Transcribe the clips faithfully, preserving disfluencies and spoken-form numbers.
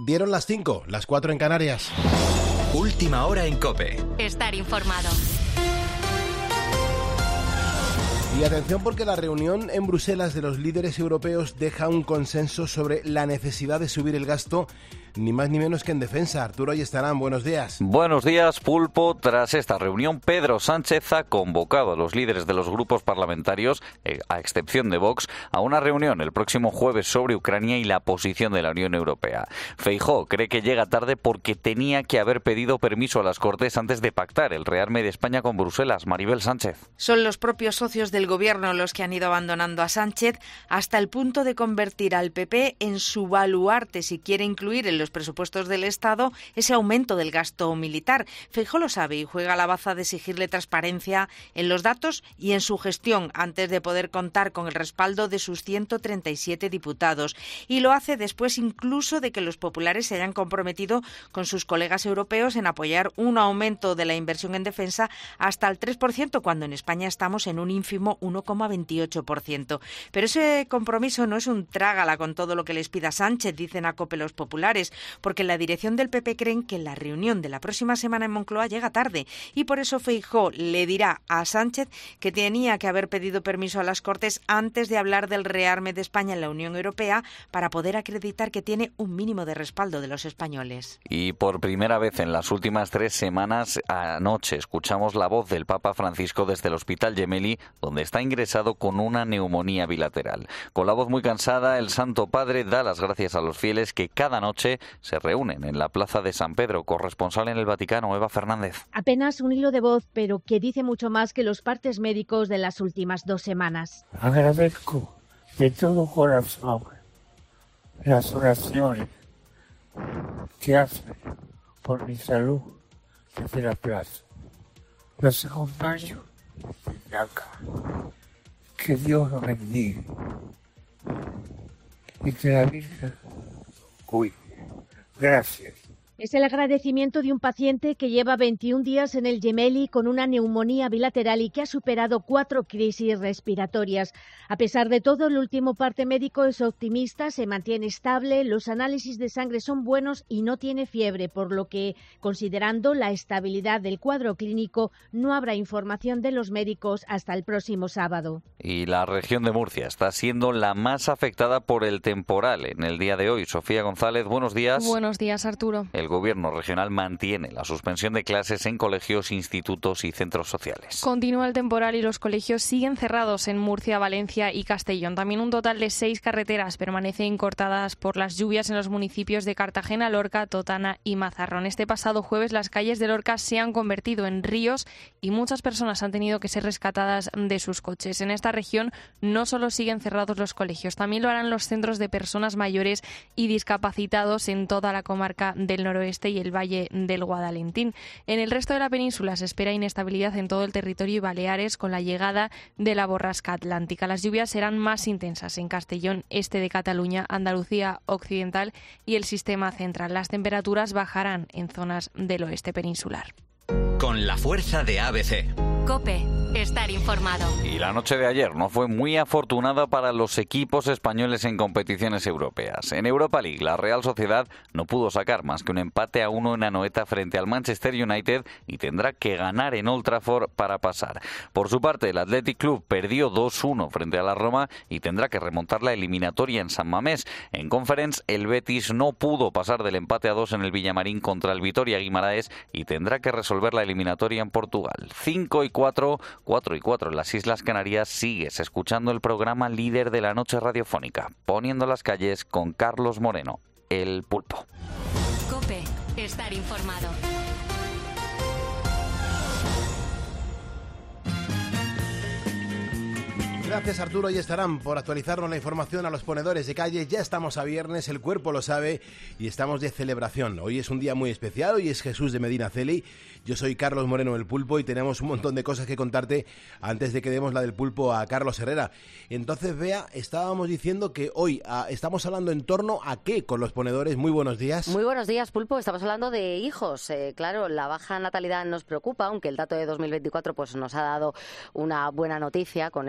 Dieron las cinco, las cuatro en Canarias. Última hora en COPE. Estar informado. Y atención porque la reunión en Bruselas de los líderes europeos deja un consenso sobre la necesidad de subir el gasto, ni más ni menos que en defensa. Arturo Ayestarán, buenos días. Buenos días, Pulpo. Tras esta reunión, Pedro Sánchez ha convocado a los líderes de los grupos parlamentarios, eh, a excepción de Vox, a una reunión el próximo jueves sobre Ucrania y la posición de la Unión Europea. Feijóo cree que llega tarde porque tenía que haber pedido permiso a las Cortes antes de pactar el rearme de España con Bruselas. Maribel Sánchez. Son los propios socios del Gobierno los que han ido abandonando a Sánchez hasta el punto de convertir al P P en su baluarte si quiere incluir en los presupuestos del Estado ese aumento del gasto militar. Feijóo lo sabe y juega la baza de exigirle transparencia en los datos y en su gestión antes de poder contar con el respaldo de sus ciento treinta y siete diputados. Y lo hace después incluso de que los populares se hayan comprometido con sus colegas europeos en apoyar un aumento de la inversión en defensa hasta el tres por ciento, cuando en España estamos en un ínfimo uno coma veintiocho por ciento. Pero ese compromiso no es un trágala con todo lo que les pida Sánchez, dicen a COPE los populares, porque la dirección del P P creen que la reunión de la próxima semana en Moncloa llega tarde y por eso Feijóo le dirá a Sánchez que tenía que haber pedido permiso a las Cortes antes de hablar del rearme de España en la Unión Europea para poder acreditar que tiene un mínimo de respaldo de los españoles. Y por primera vez en las últimas tres semanas, anoche escuchamos la voz del Papa Francisco desde el Hospital Gemelli, donde está ingresado con una neumonía bilateral. Con la voz muy cansada, el Santo Padre da las gracias a los fieles que cada noche se reúnen en la Plaza de San Pedro. Corresponsal en el Vaticano, Eva Fernández. Apenas un hilo de voz, pero que dice mucho más que los partes médicos de las últimas dos semanas. Agradezco de todo corazón las oraciones que hacen por mi salud desde la plaza. Los acompaño desde acá. Que Dios los bendiga y que la Virgen cuide. Gracias. Es el agradecimiento de un paciente que lleva veintiún días en el Gemelli con una neumonía bilateral y que ha superado cuatro crisis respiratorias. A pesar de todo, el último parte médico es optimista, se mantiene estable, los análisis de sangre son buenos y no tiene fiebre, por lo que, considerando la estabilidad del cuadro clínico, no habrá información de los médicos hasta el próximo sábado. Y la región de Murcia está siendo la más afectada por el temporal en el día de hoy. Sofía González, buenos días. Buenos días, Arturo. El Gobierno regional mantiene la suspensión de clases en colegios, institutos y centros sociales. Continúa el temporal y los colegios siguen cerrados en Murcia, Valencia y Castellón. También un total de seis carreteras permanecen cortadas por las lluvias en los municipios de Cartagena, Lorca, Totana y Mazarrón. Este pasado jueves las calles de Lorca se han convertido en ríos y muchas personas han tenido que ser rescatadas de sus coches. En esta región no solo siguen cerrados los colegios, también lo harán los centros de personas mayores y discapacitados en toda la comarca del noroeste y el Valle del Guadalentín. En el resto de la península se espera inestabilidad en todo el territorio y Baleares con la llegada de la borrasca atlántica. Las lluvias serán más intensas en Castellón, este de Cataluña, Andalucía occidental y el sistema central. Las temperaturas bajarán en zonas del oeste peninsular. Con la fuerza de A B C. COPE. Estar informado. Y la noche de ayer no fue muy afortunada para los equipos españoles en competiciones europeas. En Europa League, la Real Sociedad no pudo sacar más que un empate a uno en Anoeta frente al Manchester United y tendrá que ganar en Old Trafford para pasar. Por su parte, el Athletic Club perdió dos uno frente a la Roma y tendrá que remontar la eliminatoria en San Mamés. En Conference, el Betis no pudo pasar del empate a dos en el Villamarín contra el Vitoria Guimaraes y tendrá que resolver la eliminatoria en Portugal. cinco y cuatro, cuatro y cuatro en las Islas Canarias. Sigues escuchando el programa líder de la noche radiofónica, Poniendo las calles con Carlos Moreno, el Pulpo. COPE. Estar informado. Gracias Arturo Ayestarán por actualizarnos la información a los ponedores de calle. Ya estamos a viernes, el cuerpo lo sabe y estamos de celebración. Hoy es un día muy especial, hoy es Jesús de Medina Celi. Yo soy Carlos Moreno el Pulpo y tenemos un montón de cosas que contarte antes de que demos la del pulpo a Carlos Herrera. Entonces, Bea, estábamos diciendo que hoy ah, estamos hablando en torno a qué con los ponedores. Muy buenos días. Muy buenos días, Pulpo. Estamos hablando de hijos. Eh, claro, la baja natalidad nos preocupa, aunque el dato de dos mil veinticuatro pues nos ha dado una buena noticia con esa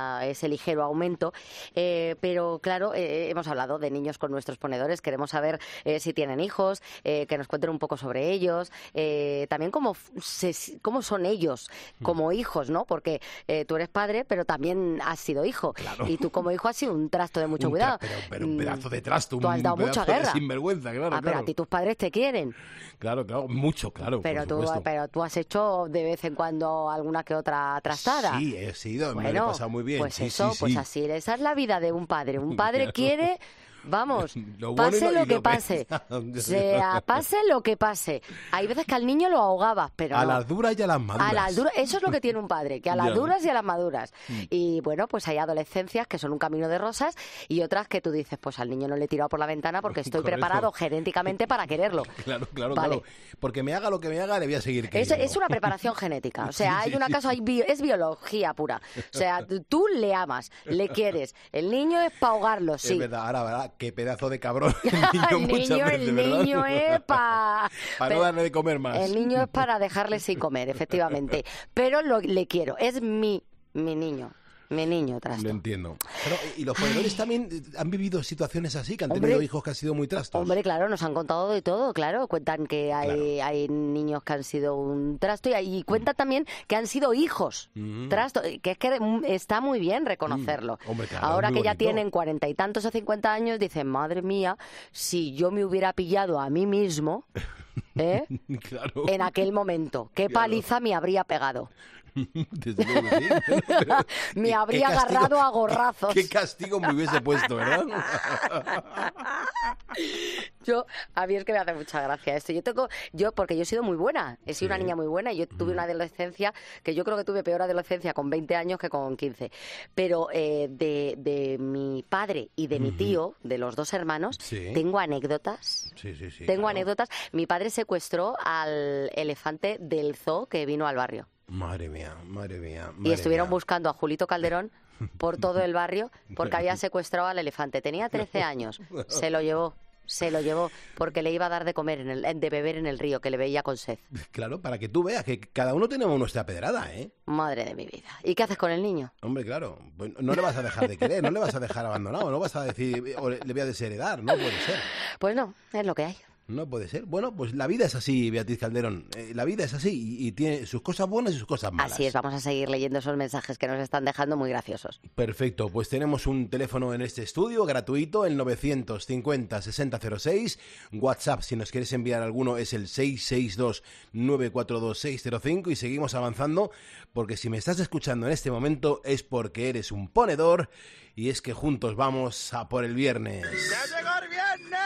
esa, ese ligero aumento. Eh, pero claro, eh, hemos hablado de niños con nuestros ponedores, queremos saber eh, si tienen hijos, eh, que nos cuenten un poco sobre ellos, eh, también cómo, se, cómo son ellos como hijos, ¿no? Porque eh, tú eres padre, pero también has sido hijo. Claro. Y tú como hijo has sido un trasto de mucho un cuidado. Tra pero, pero un pedazo de trasto, un, tú has dado un mucha pedazo guerra. de sinvergüenza, claro. Ah, pero claro. a ti tus padres te quieren. Claro, claro, mucho, claro. Pero, por tú, supuesto. pero tú has hecho de vez en cuando alguna que otra trastada. Sí, he sido, bueno, me lo he pasado muy bien. Pues sí, eso, sí, pues sí. así, esa es la vida de un padre. Un padre Claro. quiere, vamos, Lo bueno pase y lo- lo y que lo pase, peor. sea, pase lo que pase. Hay veces que al niño lo ahogabas, pero A no. las duras y a las maduras. A las duras, eso es lo que tiene un padre, que a las Ya. duras y a las maduras. Mm. Y bueno, pues hay adolescencias que son un camino de rosas y otras que tú dices, pues al niño no le he tirado por la ventana porque estoy Correcto. preparado genéticamente para quererlo. Claro, claro, Vale. claro. Porque me haga lo que me haga, le voy a seguir Es, queriendo. es una preparación genética, o sea, Sí, hay sí, una sí. cosa, hay bio- es biología pura. O sea, tú- tú le amas, le quieres. El niño es para ahogarlo, sí. Es verdad, ahora, ¿verdad? Qué pedazo de cabrón. el muchas niño, veces, el ¿verdad? niño es para... Para no darle de comer más. El niño es para dejarle sin comer, efectivamente. Pero lo, le quiero, es mi, mi niño. Mi niño, trasto. Lo entiendo. Pero, ¿y los ponedores también eh, han vivido situaciones así? Que han Hombre. tenido hijos que han sido muy trastos. Hombre, claro, nos han contado de todo, claro. Cuentan que hay, Claro. hay niños que han sido un trasto y, y cuentan también que han sido hijos. Mm. Trasto, que es que mm, está muy bien reconocerlo. Mm. Hombre, claro, Ahora es que muy ya bonito. tienen cuarenta y tantos o cincuenta años, dicen, madre mía, si yo me hubiera pillado a mí mismo, ¿eh? Claro. En aquel momento, qué Claro. paliza me habría pegado. Desde luego que sí. Pero, Me ¿qué- habría qué castigo- agarrado a gorrazos. Qué castigo me hubiese puesto, ¿verdad? Yo, a mí es que me hace mucha gracia esto. Yo tengo, yo, porque yo he sido muy buena, he sido Sí. una niña muy buena y yo tuve una adolescencia que yo creo que tuve peor adolescencia con veinte años que con quince. Pero eh, de, de mi padre y de mi tío, de los dos hermanos, Sí. tengo anécdotas. Sí, sí, sí. tengo claro. anécdotas. Mi padre secuestró al elefante del zoo que vino al barrio. Madre mía, madre mía. Y madre estuvieron mía. buscando a Julito Calderón por todo el barrio porque había secuestrado al elefante. Tenía trece años, se lo llevó, se lo llevó porque le iba a dar de comer, en el, de beber en el río, que le veía con sed. Claro, para que tú veas que cada uno tenemos nuestra pedrada, ¿eh? Madre de mi vida. ¿Y qué haces con el niño? Hombre, claro, pues no le vas a dejar de querer, no le vas a dejar abandonado, no vas a decir, o le le voy a desheredar, no puede ser. Pues no, es lo que hay. No puede ser. Bueno, pues la vida es así, Beatriz Calderón. Eh, la vida es así y, y tiene sus cosas buenas y sus cosas malas. Así es, vamos a seguir leyendo esos mensajes que nos están dejando muy graciosos. Perfecto, pues tenemos un teléfono en este estudio gratuito, el novecientos cincuenta sesenta cero seis. WhatsApp, si nos quieres enviar alguno, es el seis seis dos nueve cuatro dos seis cero cinco. Y seguimos avanzando, porque si me estás escuchando en este momento es porque eres un ponedor y es que juntos vamos a por el viernes. ¡Ya llegó el viernes!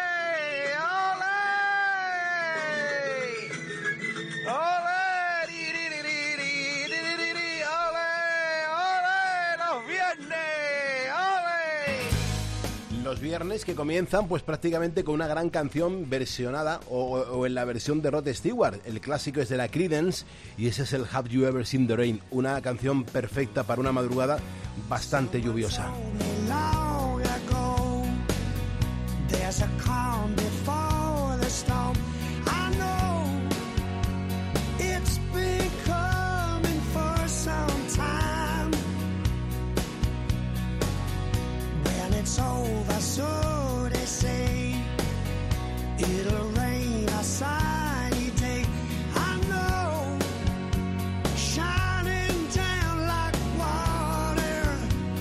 ¡Ole! ¡Ole! ¡Ri, ri, ri, ri, ri, ri, ri, ri, ri! ¡Ole! ¡Ole! ¡Los viernes! ¡Ole! Los viernes que comienzan pues prácticamente con una gran canción versionada o, o en la versión de Rod Stewart. El clásico es de la Creedence y ese es el Have You Ever Seen the Rain, una canción perfecta para una madrugada bastante lluviosa. Long ago, there's a calm before the storm. I know it's been coming for some time. When it's over, so they say, it'll rain a sunny day. I know, shining down like water.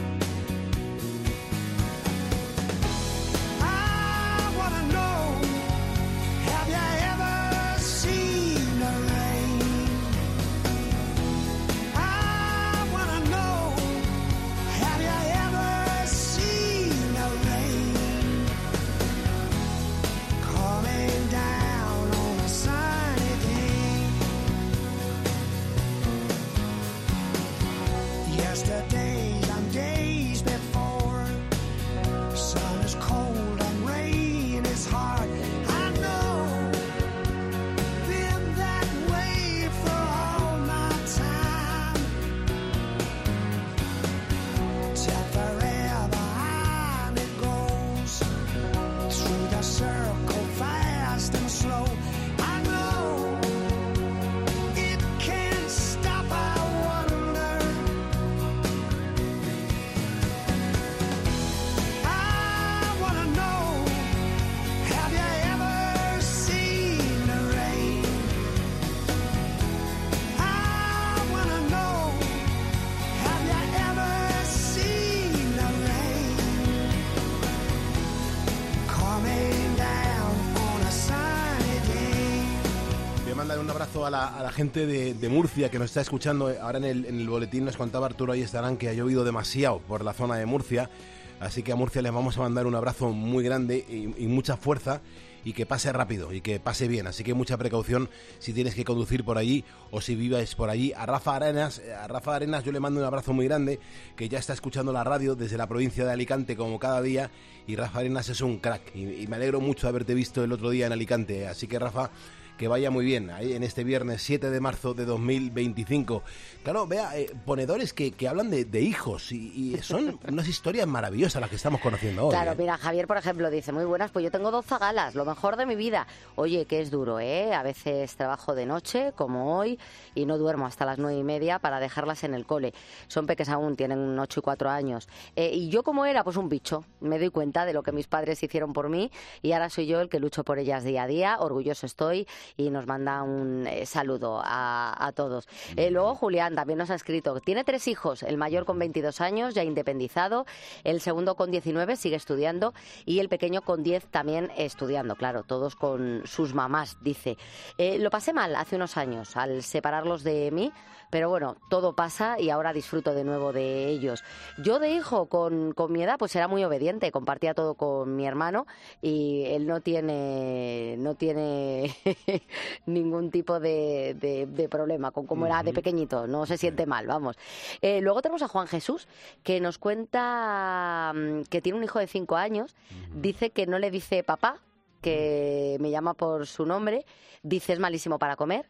I wanna know, have you ever seen the rain? I wanna know, have you ever seen the rain? abrazo a la, a la gente de, de Murcia que nos está escuchando. Ahora en el, en el boletín nos contaba Arturo Ayestarán que ha llovido demasiado por la zona de Murcia, así que a Murcia les vamos a mandar un abrazo muy grande y, y mucha fuerza, y que pase rápido y que pase bien, así que mucha precaución si tienes que conducir por allí o si vives por allí. A Rafa Arenas, a Rafa Arenas yo le mando un abrazo muy grande, que ya está escuchando la radio desde la provincia de Alicante como cada día, y Rafa Arenas es un crack y, y me alegro mucho de haberte visto el otro día en Alicante, así que Rafa, que vaya muy bien ahí en este viernes siete de marzo de dos mil veinticinco. Claro, vea, eh, ponedores que, que hablan de, de hijos y, y son unas historias maravillosas las que estamos conociendo hoy. Claro, ¿eh? mira, Javier, por ejemplo, dice, muy buenas, pues yo tengo dos zagalas, lo mejor de mi vida. Oye, que es duro, ¿eh? A veces trabajo de noche, como hoy, y no duermo hasta las nueve y media para dejarlas en el cole. Son peques aún, tienen ocho y cuatro años. Eh, y yo como era, pues un bicho. Me doy cuenta de lo que mis padres hicieron por mí y ahora soy yo el que lucho por ellas día a día. Orgulloso estoy y nos manda un eh, saludo a, a todos. Eh, luego Julián también nos ha escrito, tiene tres hijos, el mayor con veintidós años, ya independizado, el segundo con diecinueve, sigue estudiando, y el pequeño con diez también estudiando, claro, todos con sus mamás, dice. Eh, lo pasé mal hace unos años al separarlos de mí, pero bueno, todo pasa y ahora disfruto de nuevo de ellos. Yo de hijo, con, con mi edad, pues era muy obediente, compartía todo con mi hermano y él no tiene, no tiene ningún tipo de, de, de problema con cómo uh-huh. era de pequeñito, no se siente mal, vamos. Eh, luego tenemos a Juan Jesús, que nos cuenta que tiene un hijo de cinco años, uh-huh. dice que no le dice papá, que me llama por su nombre, dice es malísimo para comer,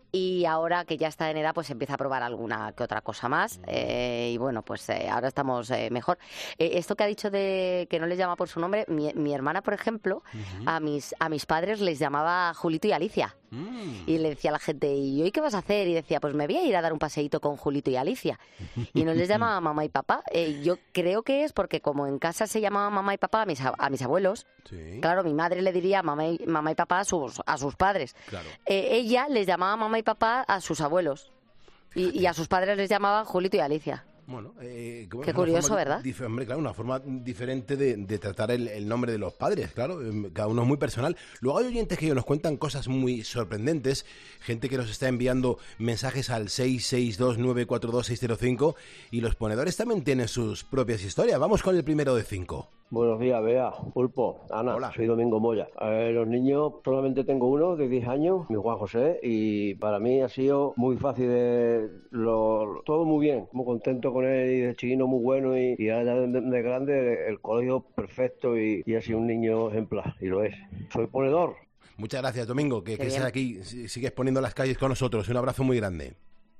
y ahora que ya está en edad pues empieza a probar alguna que otra cosa más eh, y bueno, pues eh, ahora estamos eh, mejor. Eh, esto que ha dicho de que no les llama por su nombre, mi, mi hermana, por ejemplo, uh-huh. a mis a mis padres les llamaba Julito y Alicia. Mm. Y le decía a la gente, ¿y hoy qué vas a hacer? Y decía, pues me voy a ir a dar un paseíto con Julito y Alicia. Y no les llamaba mamá y papá. Eh, yo creo que es porque como en casa se llamaba mamá y papá a mis, a mis abuelos, sí. Claro, mi madre le diría mamá y, mamá y papá a sus, a sus padres. Claro. Eh, ella les llamaba mamá y papá a sus abuelos. Y, y a sus padres les llamaban Julito y Alicia. Bueno, eh, qué curioso, ¿verdad? Dif- hombre, claro, una forma diferente de, de tratar el, el nombre de los padres, claro, cada uno es muy personal. Luego hay oyentes que nos cuentan cosas muy sorprendentes, gente que nos está enviando mensajes al seis seis dos nueve cuatro dos seis cero cinco, y los ponedores también tienen sus propias historias. Vamos con el primero de cinco. Buenos días, Bea, Pulpo, Ana. Hola. Soy Domingo Moya. Eh, los niños, solamente tengo uno de diez años, mi Juan José, y para mí ha sido muy fácil, de lo, todo muy bien, muy contento con él, y de chiquino muy bueno, y, y ahora de, de grande el colegio perfecto, y, y ha sido un niño ejemplar, y lo es. Soy ponedor. Muchas gracias, Domingo, que, que estés aquí, sigues poniendo las calles con nosotros. Un abrazo muy grande.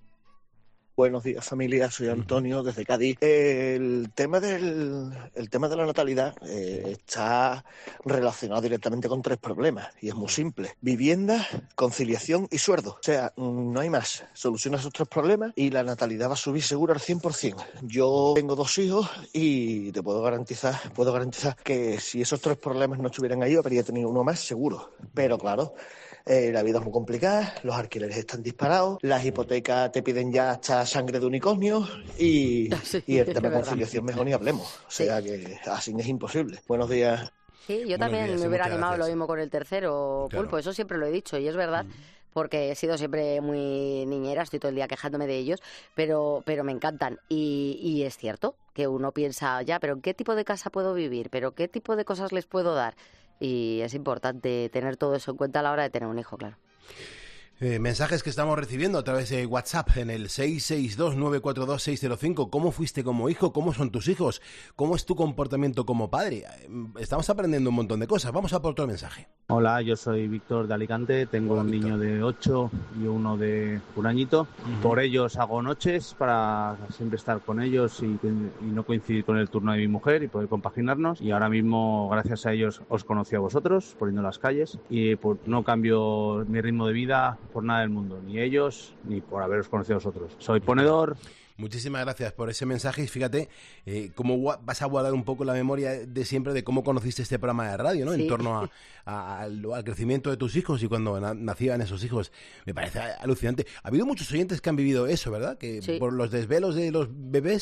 Buenos días, familia, soy Antonio desde Cádiz. El tema del el tema de la natalidad eh, está relacionado directamente con tres problemas y es muy simple: vivienda, conciliación y sueldo. O sea, no hay más. Soluciona esos tres problemas y la natalidad va a subir seguro al cien por ciento. Yo tengo dos hijos y te puedo garantizar, puedo garantizar que si esos tres problemas no estuvieran ahí, habría tenido uno más seguro. Pero claro, Eh, la vida es muy complicada, los alquileres están disparados, las hipotecas te piden ya hasta sangre de unicornio y, sí, y el tema de conciliación mejor ni hablemos. O sea sí. que así es imposible. Buenos días. Sí, yo Buenos también días, me hubiera animado gracias. Lo mismo con el tercero, claro. Pulpo, eso siempre lo he dicho y es verdad. Mm. Porque he sido siempre muy niñera, estoy todo el día quejándome de ellos, pero pero me encantan. Y, y es cierto que uno piensa, ya, pero ¿en qué tipo de casa puedo vivir? ¿Pero qué tipo de cosas les puedo dar? Y es importante tener todo eso en cuenta a la hora de tener un hijo, claro. Eh, mensajes que estamos recibiendo a través de WhatsApp en el seis seis dos nueve cuatro dos seis cero cinco. ¿Cómo fuiste como hijo? ¿Cómo son tus hijos? ¿Cómo es tu comportamiento como padre? Estamos aprendiendo un montón de cosas. Vamos a por otro mensaje. Hola, yo soy Víctor de Alicante. Tengo Hola, un Víctor. niño de ocho y uno de un añito. Uh-huh. Por ellos hago noches para siempre estar con ellos y, y no coincidir con el turno de mi mujer y poder compaginarnos. Y ahora mismo, gracias a ellos, os conocí a vosotros poniendo las calles y por, no cambio mi ritmo de vida por nada del mundo, ni ellos, ni por haberos conocido a vosotros. Soy ponedor. Muchísimas gracias por ese mensaje y fíjate eh, cómo vas a guardar un poco la memoria de siempre de cómo conociste este programa de radio, ¿no? Sí. En torno a, a, al, al crecimiento de tus hijos y cuando na, nacían esos hijos. Me parece alucinante. Ha habido muchos oyentes que han vivido eso, ¿verdad? Que sí. por los desvelos de los bebés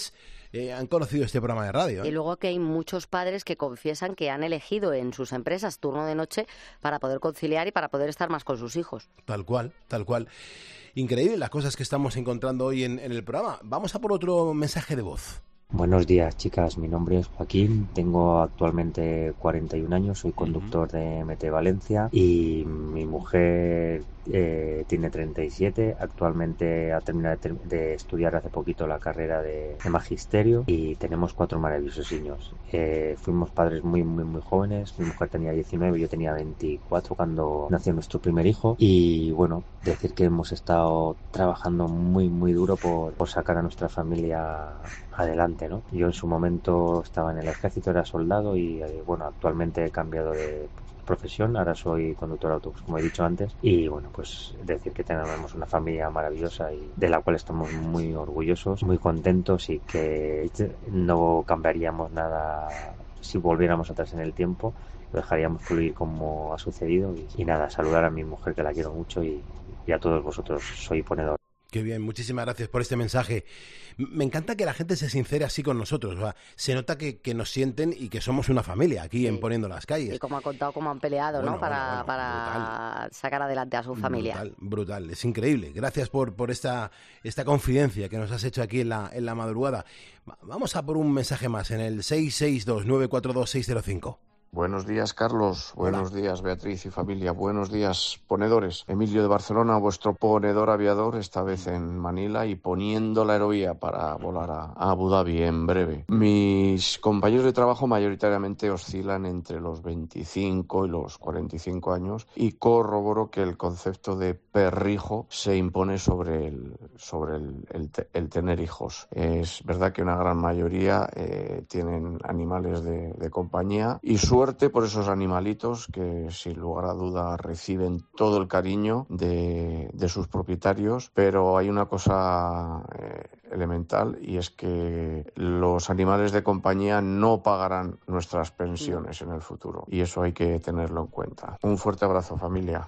eh, han conocido este programa de radio. ¿eh? Y luego que hay muchos padres que confiesan que han elegido en sus empresas turno de noche para poder conciliar y para poder estar más con sus hijos. Tal cual, tal cual. Increíble las cosas que estamos encontrando hoy en, en el programa. Vamos a por otro mensaje de voz. Buenos días, chicas. Mi nombre es Joaquín. Tengo actualmente cuarenta y un años. Soy conductor de M T Valencia y mi mujer eh, tiene treinta y siete. Actualmente ha terminado de, de estudiar hace poquito la carrera de, de magisterio y tenemos cuatro maravillosos niños. Eh, fuimos padres muy, muy, muy jóvenes. Mi mujer tenía diecinueve, yo tenía veinticuatro cuando nació nuestro primer hijo. Y bueno, decir que hemos estado trabajando muy, muy duro por, por sacar a nuestra familia adelante, ¿no? Yo en su momento estaba en el ejército, era soldado y eh, bueno, actualmente he cambiado de profesión, ahora soy conductor de autobús, como he dicho antes, y bueno, pues decir que tenemos una familia maravillosa y de la cual estamos muy orgullosos, muy contentos y que no cambiaríamos nada si volviéramos atrás en el tiempo, lo dejaríamos fluir como ha sucedido y, y nada, saludar a mi mujer que la quiero mucho y, y a todos vosotros, soy ponedor. Qué bien, muchísimas gracias por este mensaje. Me encanta que la gente se sincere así con nosotros, ¿va? Se nota que, que nos sienten y que somos una familia aquí sí. en Poniendo las Calles. Y como ha contado, cómo han peleado, bueno, ¿no? Para, bueno, bueno, para sacar adelante a su familia. Brutal, brutal, es increíble. Gracias por, por esta, esta confidencia que nos has hecho aquí en la, en la madrugada. Vamos a por un mensaje más en el seis seis dos, nueve cuatro dos, seis cero cinco. Buenos días, Carlos. Buenos Hola. días, Beatriz y familia. Buenos días, ponedores. Emilio de Barcelona, vuestro ponedor aviador, esta vez en Manila y poniendo la aerovía para volar a, a Abu Dhabi en breve. Mis compañeros de trabajo mayoritariamente oscilan entre los veinticinco y los cuarenta y cinco años y corroboro que el concepto de perrijo se impone sobre el, sobre el, el, el tener hijos. Es verdad que una gran mayoría eh, tienen animales de, de compañía y su Suerte por esos animalitos que sin lugar a duda reciben todo el cariño de, de sus propietarios, pero hay una cosa eh, elemental y es que los animales de compañía no pagarán nuestras pensiones en el futuro y eso hay que tenerlo en cuenta. Un fuerte abrazo, familia.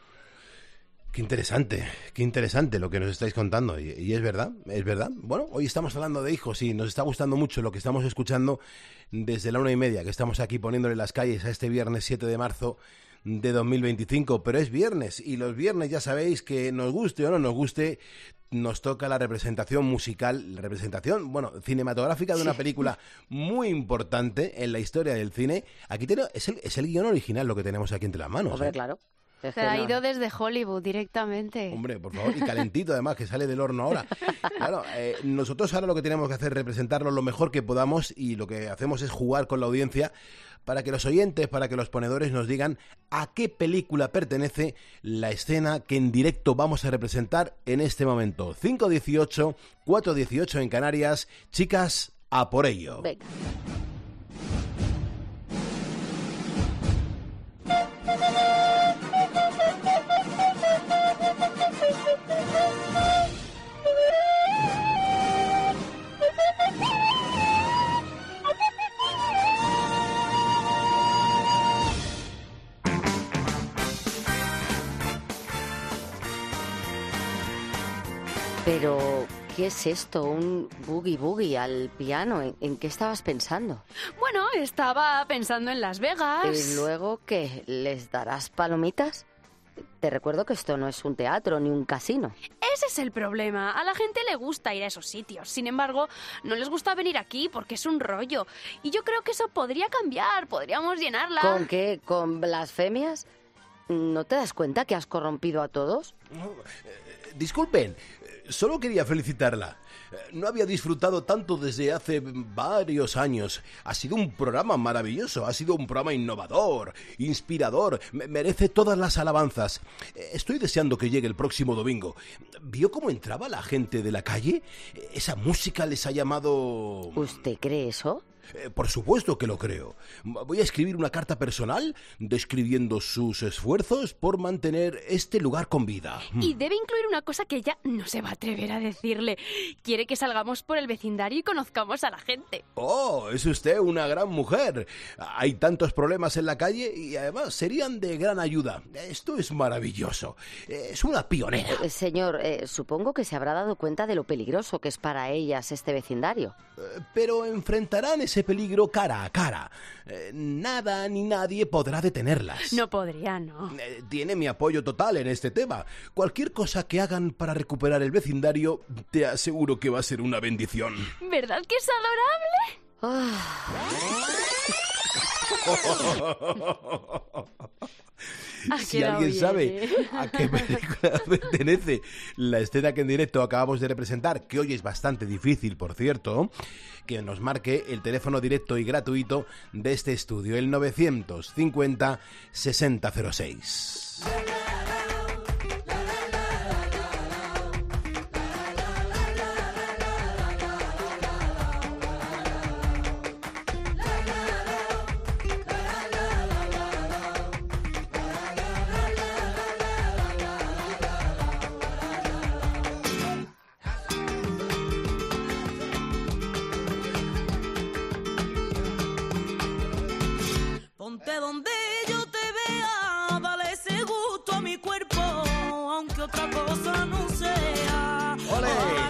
Qué interesante, qué interesante lo que nos estáis contando y, y es verdad, es verdad. Bueno, hoy estamos hablando de hijos y nos está gustando mucho lo que estamos escuchando desde la una y media, que estamos aquí poniéndole las calles a este viernes siete de marzo de dos mil veinticinco, pero es viernes y los viernes ya sabéis que nos guste o no nos guste, nos toca la representación musical, la representación, bueno, cinematográfica de una sí. película muy importante en la historia del cine. Aquí tenemos, es el, es el guión original lo que tenemos aquí entre las manos. Hombre, ¿eh? claro. Se ha ido desde Hollywood directamente. Hombre, por favor, y calentito además, que sale del horno ahora. Claro, eh, nosotros ahora lo que tenemos que hacer es representarlo lo mejor que podamos y lo que hacemos es jugar con la audiencia para que los oyentes, para que los ponedores nos digan a qué película pertenece la escena que en directo vamos a representar en este momento. cinco dieciocho, cuatro dieciocho en Canarias. Chicas, a por ello. Venga. Pero, ¿qué es esto? ¿Un boogie boogie al piano? ¿En, en qué estabas pensando? Bueno, estaba pensando en Las Vegas. ¿Y luego qué? ¿Les darás palomitas? Te recuerdo que esto no es un teatro ni un casino. Ese es el problema. A la gente le gusta ir a esos sitios. Sin embargo, no les gusta venir aquí porque es un rollo. Y yo creo que eso podría cambiar. Podríamos llenarla. ¿Con qué? ¿Con blasfemias? ¿No te das cuenta que has corrompido a todos? No, eh, disculpen. Solo quería felicitarla. No había disfrutado tanto desde hace varios años. Ha sido un programa maravilloso, ha sido un programa innovador, inspirador, merece todas las alabanzas. Estoy deseando que llegue el próximo domingo. ¿Vio cómo entraba la gente de la calle? ¿Esa música les ha llamado...? ¿Usted cree eso? Eh, por supuesto que lo creo. Voy a escribir una carta personal describiendo sus esfuerzos por mantener este lugar con vida. Y debe incluir una cosa que ella no se va a atrever a decirle. Quiere que salgamos por el vecindario y conozcamos a la gente. ¡Oh, es usted una gran mujer! Hay tantos problemas en la calle y además serían de gran ayuda. Esto es maravilloso. Es una pionera. Eh, señor, eh, supongo que se habrá dado cuenta de lo peligroso que es para ellas este vecindario. Eh, pero enfrentarán ese peligro cara a cara. Eh, nada ni nadie podrá detenerlas. No podría, ¿no? Eh, tiene mi apoyo total en este tema. Cualquier cosa que hagan para recuperar el vecindario, te aseguro que va a ser una bendición. ¿Verdad que es adorable? Ah, si alguien bien, sabe ¿eh? a qué película pertenece la escena que en directo acabamos de representar, que hoy es bastante difícil, por cierto, que nos marque el teléfono directo y gratuito de este estudio, el novecientos cincuenta sesenta cero seis. Donde yo te vea, dale ese gusto a mi cuerpo, aunque otra cosa no sea. ¡Olé!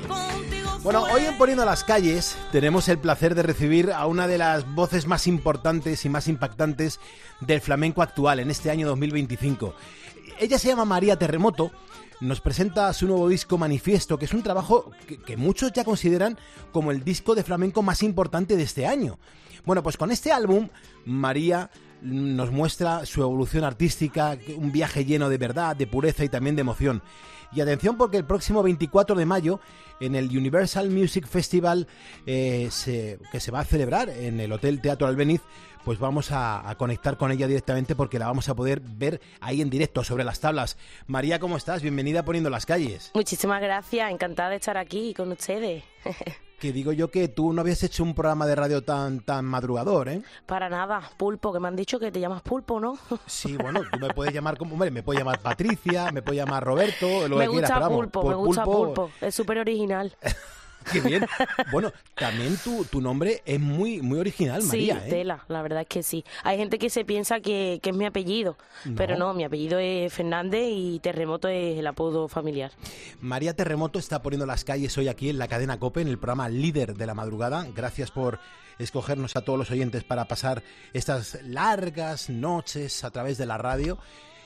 Bueno, hoy en Poniendo las Calles tenemos el placer de recibir a una de las voces más importantes y más impactantes del flamenco actual en este año dos mil veinticinco. Ella se llama María Terremoto. Nos presenta su nuevo disco Manifiesto, que es un trabajo que, que muchos ya consideran como el disco de flamenco más importante de este año. Bueno, pues con este álbum, María nos muestra su evolución artística, un viaje lleno de verdad, de pureza y también de emoción. Y atención, porque el próximo veinticuatro de mayo, en el Universal Music Festival, eh, se, que se va a celebrar en el Hotel Teatro Albéniz, pues vamos a, a conectar con ella directamente porque la vamos a poder ver ahí en directo, sobre las tablas. María, ¿cómo estás? Bienvenida a Poniendo las Calles. Muchísimas gracias, encantada de estar aquí con ustedes. Que digo yo que tú no habías hecho un programa de radio tan tan madrugador, ¿eh? Para nada, Pulpo, que me han dicho que te llamas Pulpo, ¿no? Sí, bueno, tú me puedes llamar como, hombre, me puedes llamar Patricia, me puedes llamar Roberto, lo me que quieras, gusta pero vamos, Pulpo, por me gusta Pulpo, Pulpo, es súper original. Qué bien. Bueno, también tu, tu nombre es muy muy original, María, sí, ¿eh? tela, la verdad es que sí. Hay gente que se piensa que, que es mi apellido, no. Pero no, mi apellido es Fernández y Terremoto es el apodo familiar. María Terremoto está Poniendo las Calles hoy aquí en la cadena COPE, en el programa Líder de la Madrugada. Gracias por escogernos a todos los oyentes para pasar estas largas noches a través de la radio.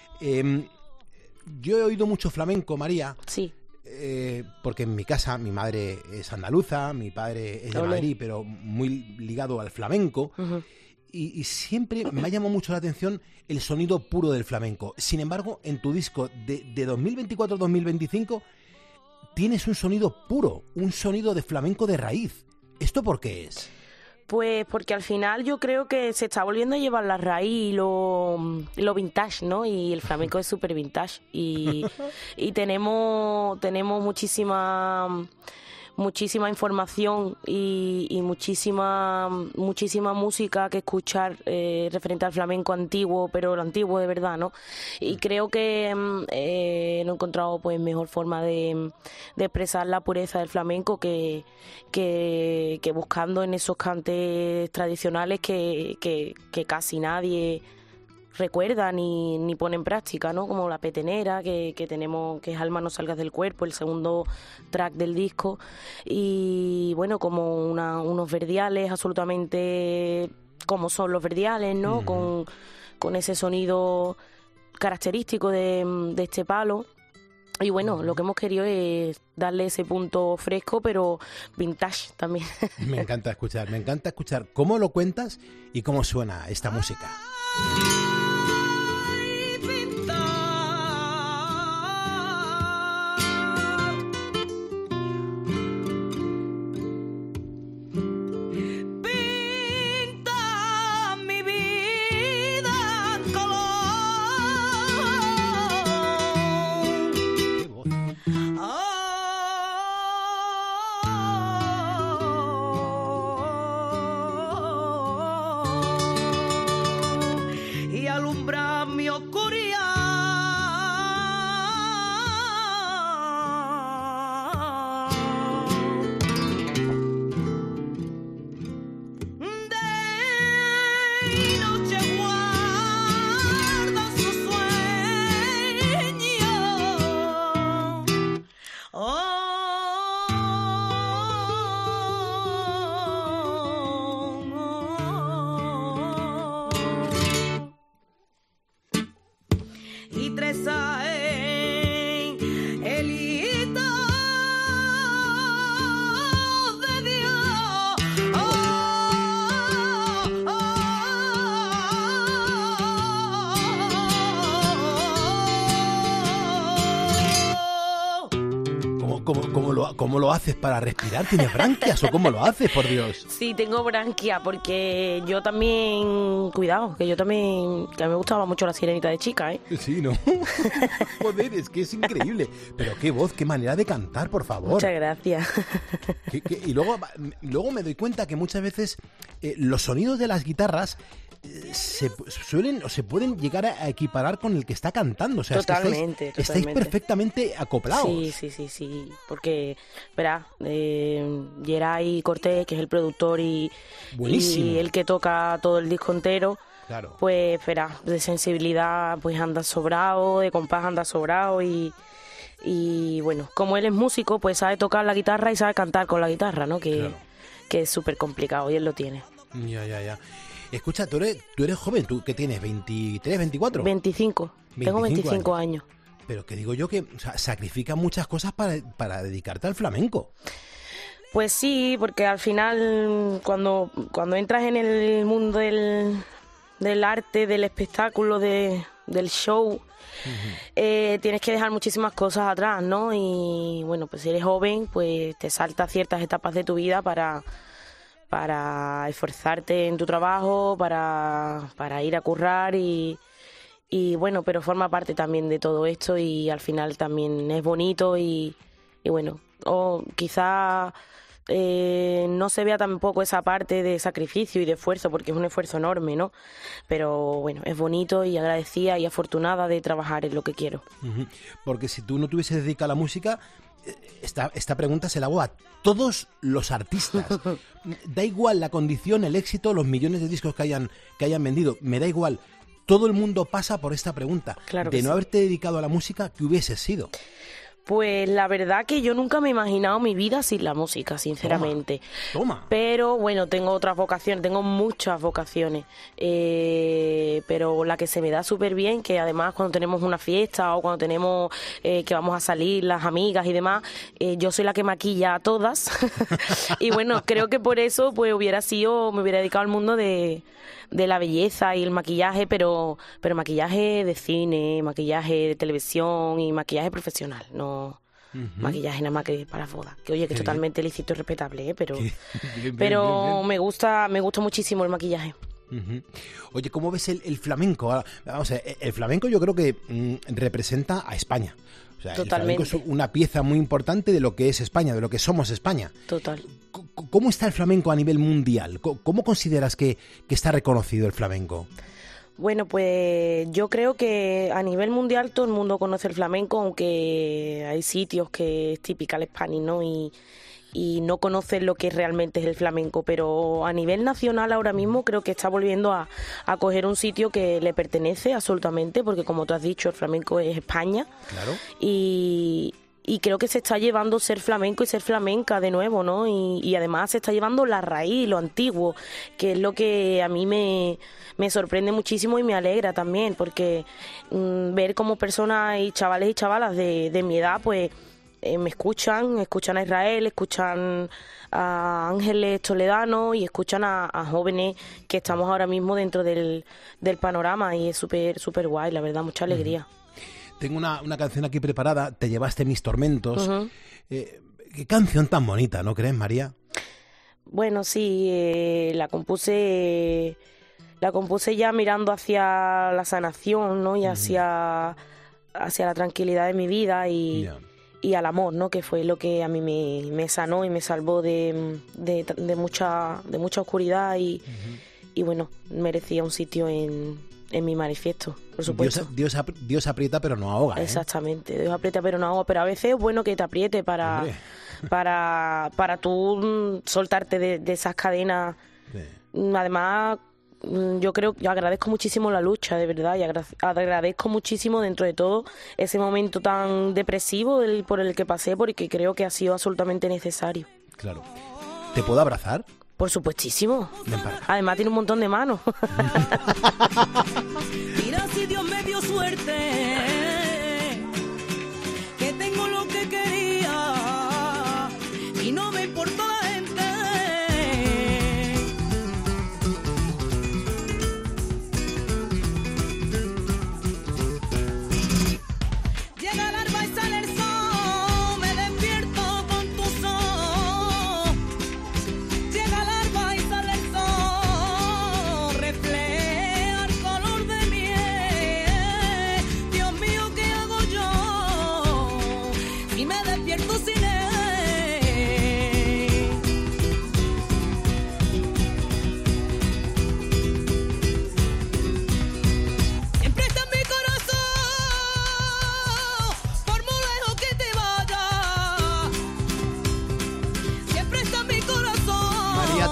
Eh, yo he oído mucho flamenco, María. Sí. Eh, porque en mi casa mi madre es andaluza, mi padre es de Olé. Madrid, pero muy ligado al flamenco. Uh-huh. y, y siempre me ha llamado mucho la atención el sonido puro del flamenco. Sin embargo, en tu disco de, de dos mil veinticuatro a dos mil veinticinco tienes un sonido puro, un sonido de flamenco de raíz. ¿Esto por qué es? Pues porque al final yo creo que se está volviendo a llevar la raíz y lo, lo vintage, ¿no? Y el flamenco es súper vintage. Y, y tenemos, tenemos muchísima... muchísima información y, y muchísima muchísima música que escuchar eh, referente al flamenco antiguo, pero el antiguo de verdad, ¿no? Y creo que eh, no he encontrado pues mejor forma de, de expresar la pureza del flamenco que, que, que buscando en esos cantes tradicionales que, que, que casi nadie recuerda ni, ni pone en práctica, ¿no? Como La Petenera, que, que tenemos, que es Alma no salgas del cuerpo, el segundo track del disco, y bueno, como una, unos verdiales absolutamente como son los verdiales, ¿no? Mm. Con, con ese sonido característico de, de este palo. Y bueno, lo que hemos querido es darle ese punto fresco, pero vintage también. Me encanta escuchar, me encanta escuchar cómo lo cuentas y cómo suena esta música. ¿Cómo lo haces para respirar? ¿Tienes branquias o cómo lo haces, por Dios? Sí, tengo branquia porque yo también, cuidado, que yo también, que a mí me gustaba mucho La Sirenita de chica, ¿eh? Sí, ¿no? Joder, es que es increíble. Pero qué voz, qué manera de cantar, por favor. Muchas gracias. ¿Qué, qué? Y luego, luego me doy cuenta que muchas veces eh, los sonidos de las guitarras eh, se suelen o se pueden llegar a equiparar con el que está cantando. O sea, totalmente, es que estáis, totalmente. estáis perfectamente acoplados. Sí, sí, sí, sí. Porque, verá, eh, Geray Cortés, que es el productor y, y el que toca todo el disco entero, claro. Pues, verá, de sensibilidad pues anda sobrado, de compás anda sobrado y... Y bueno, como él es músico, pues sabe tocar la guitarra y sabe cantar con la guitarra, ¿no? Que, claro. que es súper complicado y él lo tiene. Ya, ya, ya. Escucha, tú eres, tú eres joven, ¿tú qué tienes? ¿veintitrés, veinticuatro? veinticinco. Tengo veinticinco años. años. Pero que digo yo que o sea, sacrificas muchas cosas para, para dedicarte al flamenco. Pues sí, porque al final cuando, cuando entras en el mundo del, del arte, del espectáculo, de, del show... Uh-huh. Eh, tienes que dejar muchísimas cosas atrás, ¿no? Y bueno, pues si eres joven, pues te saltas ciertas etapas de tu vida para, para esforzarte en tu trabajo, para, para ir a currar y, y bueno, pero forma parte también de todo esto y al final también es bonito y, y bueno, o quizá... Eh, no se vea tampoco esa parte de sacrificio y de esfuerzo, porque es un esfuerzo enorme, ¿no? Pero bueno, es bonito y agradecida y afortunada de trabajar en lo que quiero. Uh-huh. Porque si tú no te hubieses dedicado a la música, esta, esta pregunta se la hago a todos los artistas. Da igual la condición, el éxito, los millones de discos que hayan, que hayan vendido, me da igual. Todo el mundo pasa por esta pregunta. Claro de no sí. haberte dedicado a la música, ¿qué hubieses sido? Pues la verdad que yo nunca me he imaginado mi vida sin la música, sinceramente. Toma. Toma. Pero bueno, tengo otras vocaciones, tengo muchas vocaciones. Eh, pero la que se me da súper bien, que además cuando tenemos una fiesta o cuando tenemos eh, que vamos a salir las amigas y demás, eh, yo soy la que maquilla a todas. Y bueno, creo que por eso pues hubiera sido, me hubiera dedicado al mundo de... de la belleza y el maquillaje, pero pero maquillaje de cine, maquillaje de televisión y maquillaje profesional, no uh-huh. maquillaje nada más que para bodas. Que oye, que es totalmente lícito y respetable, ¿eh? pero bien, bien, pero bien, bien. me gusta me gusta muchísimo el maquillaje. Uh-huh. Oye, ¿cómo ves el, el flamenco? Ahora, vamos a ver, el flamenco yo creo que mmm, representa a España. O sea, Totalmente. El flamenco es una pieza muy importante de lo que es España, de lo que somos España. Total. ¿Cómo está el flamenco a nivel mundial? ¿Cómo consideras que, que está reconocido el flamenco? Bueno, pues yo creo que a nivel mundial todo el mundo conoce el flamenco, aunque hay sitios que es typical Spanish, ¿no? Y, y no conocen lo que realmente es el flamenco, pero a nivel nacional ahora mismo creo que está volviendo a, a coger un sitio que le pertenece absolutamente, porque como tú has dicho, el flamenco es España. Claro. Y... Y creo que se está llevando ser flamenco y ser flamenca de nuevo, ¿no? Y, y además se está llevando la raíz, lo antiguo, que es lo que a mí me, me sorprende muchísimo y me alegra también, porque mmm, ver cómo personas y chavales y chavalas de, de mi edad, pues eh, me escuchan, escuchan a Israel, escuchan a Ángeles Toledano y escuchan a, a jóvenes que estamos ahora mismo dentro del, del panorama y es súper, súper guay, la verdad, mucha alegría. Uh-huh. Tengo una, una canción aquí preparada, Te llevaste mis tormentos. Uh-huh. Eh, qué canción tan bonita, ¿no crees, María? Bueno, sí, eh, la compuse la compuse ya mirando hacia la sanación, ¿no? Y hacia, uh-huh. hacia la tranquilidad de mi vida y, yeah. y al amor, ¿no? Que fue lo que a mí me, me sanó y me salvó de, de, de, mucha, de mucha oscuridad y, uh-huh. y bueno, merecía un sitio en... en mi manifiesto, por supuesto. Dios, Dios, Dios aprieta pero no ahoga, ¿eh? Exactamente, Dios aprieta pero no ahoga, pero a veces es bueno que te apriete para para para tú soltarte de, de esas cadenas. Sí. Además, yo creo, yo agradezco muchísimo la lucha, de verdad, y agra- agradezco muchísimo dentro de todo ese momento tan depresivo el, por el que pasé, porque creo que ha sido absolutamente necesario. Claro. ¿Te puedo abrazar? Por supuestísimo. Además tiene un montón de manos. Mira si Dios me dio suerte, que tengo lo que quería y no me importó la gente. Llega el alba y sale el sol, me despierto con tus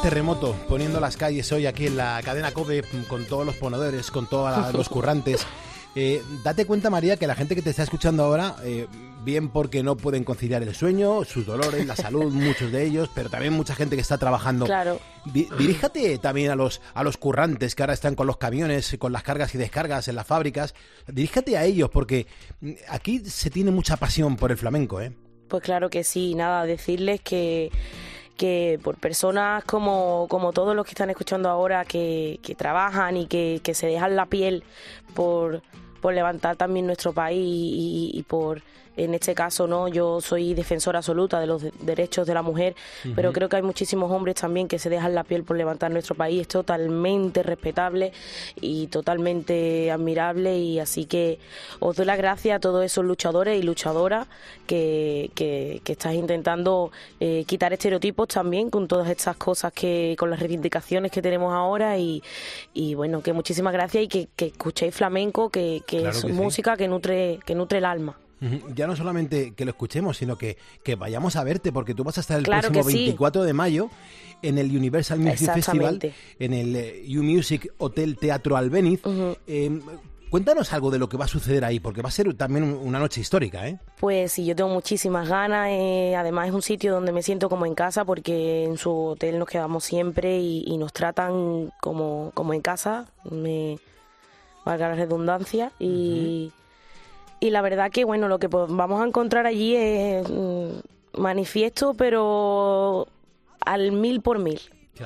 Terremoto, poniendo las calles hoy aquí en la cadena COPE con todos los ponedores, con todos los currantes. Eh, date cuenta, María, que la gente que te está escuchando ahora, eh, bien porque no pueden conciliar el sueño, sus dolores, la salud, muchos de ellos, pero también mucha gente que está trabajando. Claro. Di- diríjate también a los, a los currantes que ahora están con los camiones, con las cargas y descargas en las fábricas. Diríjate a ellos, porque aquí se tiene mucha pasión por el flamenco, ¿eh? Pues claro que sí, nada, decirles que... que por personas como, como todos los que están escuchando ahora, que, que trabajan y que, que se dejan la piel por, por levantar también nuestro país y, y por, en este caso, no, yo soy defensora absoluta de los de- derechos de la mujer, Ujú. pero creo que hay muchísimos hombres también que se dejan la piel por levantar nuestro país. Es totalmente respetable y totalmente admirable, y así que os doy las gracias a todos esos luchadores y luchadoras que, que, que estáis intentando eh, quitar estereotipos también con todas estas cosas, que con las reivindicaciones que tenemos ahora, y, y bueno, que muchísimas gracias, y que, que escuchéis flamenco, que, que Claro es que sí. música que nutre, que nutre el alma. Ujú. Ya no solamente que lo escuchemos, sino que, que vayamos a verte, porque tú vas a estar el Claro próximo que sí. veinticuatro de mayo en el Universal Music Festival, Exactamente. en el eh, U-Music Hotel Teatro Albéniz. Eh, cuéntanos algo de lo que va a suceder ahí, porque va a ser también un- una noche histórica, ¿eh? Pues sí, yo tengo muchísimas ganas. eh, además es un sitio donde me siento como en casa, porque en su hotel nos quedamos siempre y, y nos tratan como, como en casa, me valga la redundancia. Y, y la verdad que, bueno, lo que po- vamos a encontrar allí es mm, manifiesto, pero al mil por mil.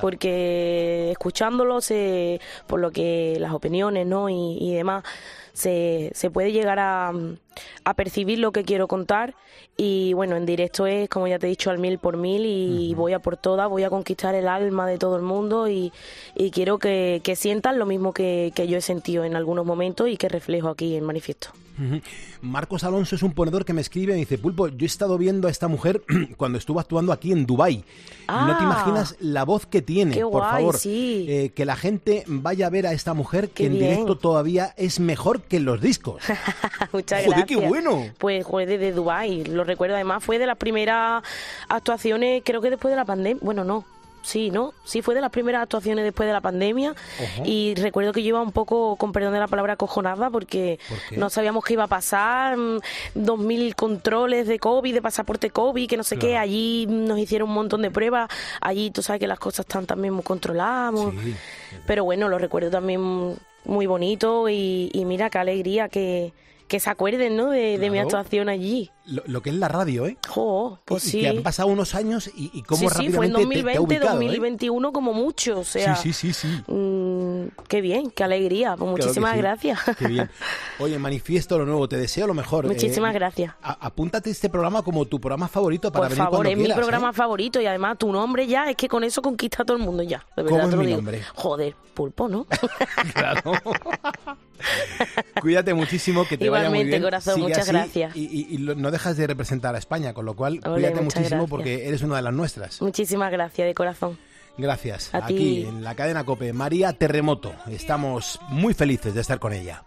Porque escuchándolo, se, por lo que las opiniones, ¿no? y, y demás, se, se puede llegar a, a percibir lo que quiero contar. Y bueno, en directo es, como ya te he dicho, al mil por mil, y voy a por todas, voy a conquistar el alma de todo el mundo, y, y quiero que, que sientan lo mismo que, que yo he sentido en algunos momentos y que reflejo aquí en Manifiesto. Ujú. Marcos Alonso es un ponedor que me escribe y me dice: Pulpo, yo he estado viendo a esta mujer cuando estuvo actuando aquí en Dubái. No te Ah. imaginas la voz que tiene. Qué Por guay, favor, sí. eh, que la gente vaya a ver a esta mujer, que Qué en bien. directo todavía es mejor que en los discos. Muchas Joder, gracias. qué bueno. Pues fue desde Dubái, lo recuerdo. Además fue de las primeras actuaciones, creo que después de la pandemia. Bueno, no. Sí, ¿no? Sí, fue de las primeras actuaciones después de la pandemia. Ojo. Y recuerdo que yo iba un poco, con perdón de la palabra, acojonada, porque qué? no sabíamos qué iba a pasar. mm, Dos mil controles de COVID, de pasaporte COVID, que no sé qué. Claro. Allí nos hicieron un montón de pruebas. Allí tú sabes que las cosas están también muy controladas. muy- Pero bueno, lo recuerdo también muy bonito, y, y mira qué alegría que, que se acuerden, ¿no? de, de mi Claro. actuación allí. Lo, lo que es la radio, ¿eh? Jo, pues y, sí. que han pasado unos años y, y cómo Sí, sí, fue en rápidamente dos mil te- te, ha veinte, ubicado, dos ¿eh? mil veintiuno como mucho, o sea... Sí, sí, sí, sí. mm, qué bien, qué alegría, pues Claro que muchísimas sí. gracias. Qué bien. Oye, manifiesto lo nuevo, te deseo lo mejor. Muchísimas Eh, gracias. a- apúntate este programa como tu programa favorito para Por venir favor, cuando es quieras, mi programa ¿eh? favorito, y además tu nombre ya, es que con eso conquista a todo el mundo ya. De verdad ¿Cómo te es lo mi digo. nombre? Joder, Pulpo, ¿no? Claro. Cuídate muchísimo, que te vaya muy Igualmente, bien. corazón, Sigue muchas así, gracias. Y, y- y lo- no dejas de representar a España, con lo cual Ole, cuídate muchas muchísimo gracias. porque eres una de las nuestras. Muchísimas gracias, de corazón. Gracias. A Aquí ti. en la cadena COPE, María Terremoto. Estamos muy felices de estar con ella.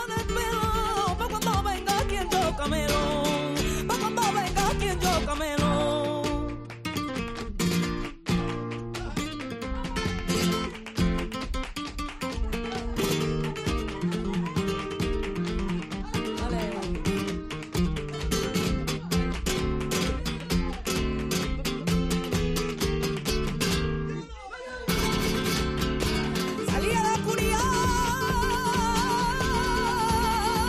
Pa' cuando venga quien yo camelo, pa' cuando venga quien yo camelo. Salí a la curia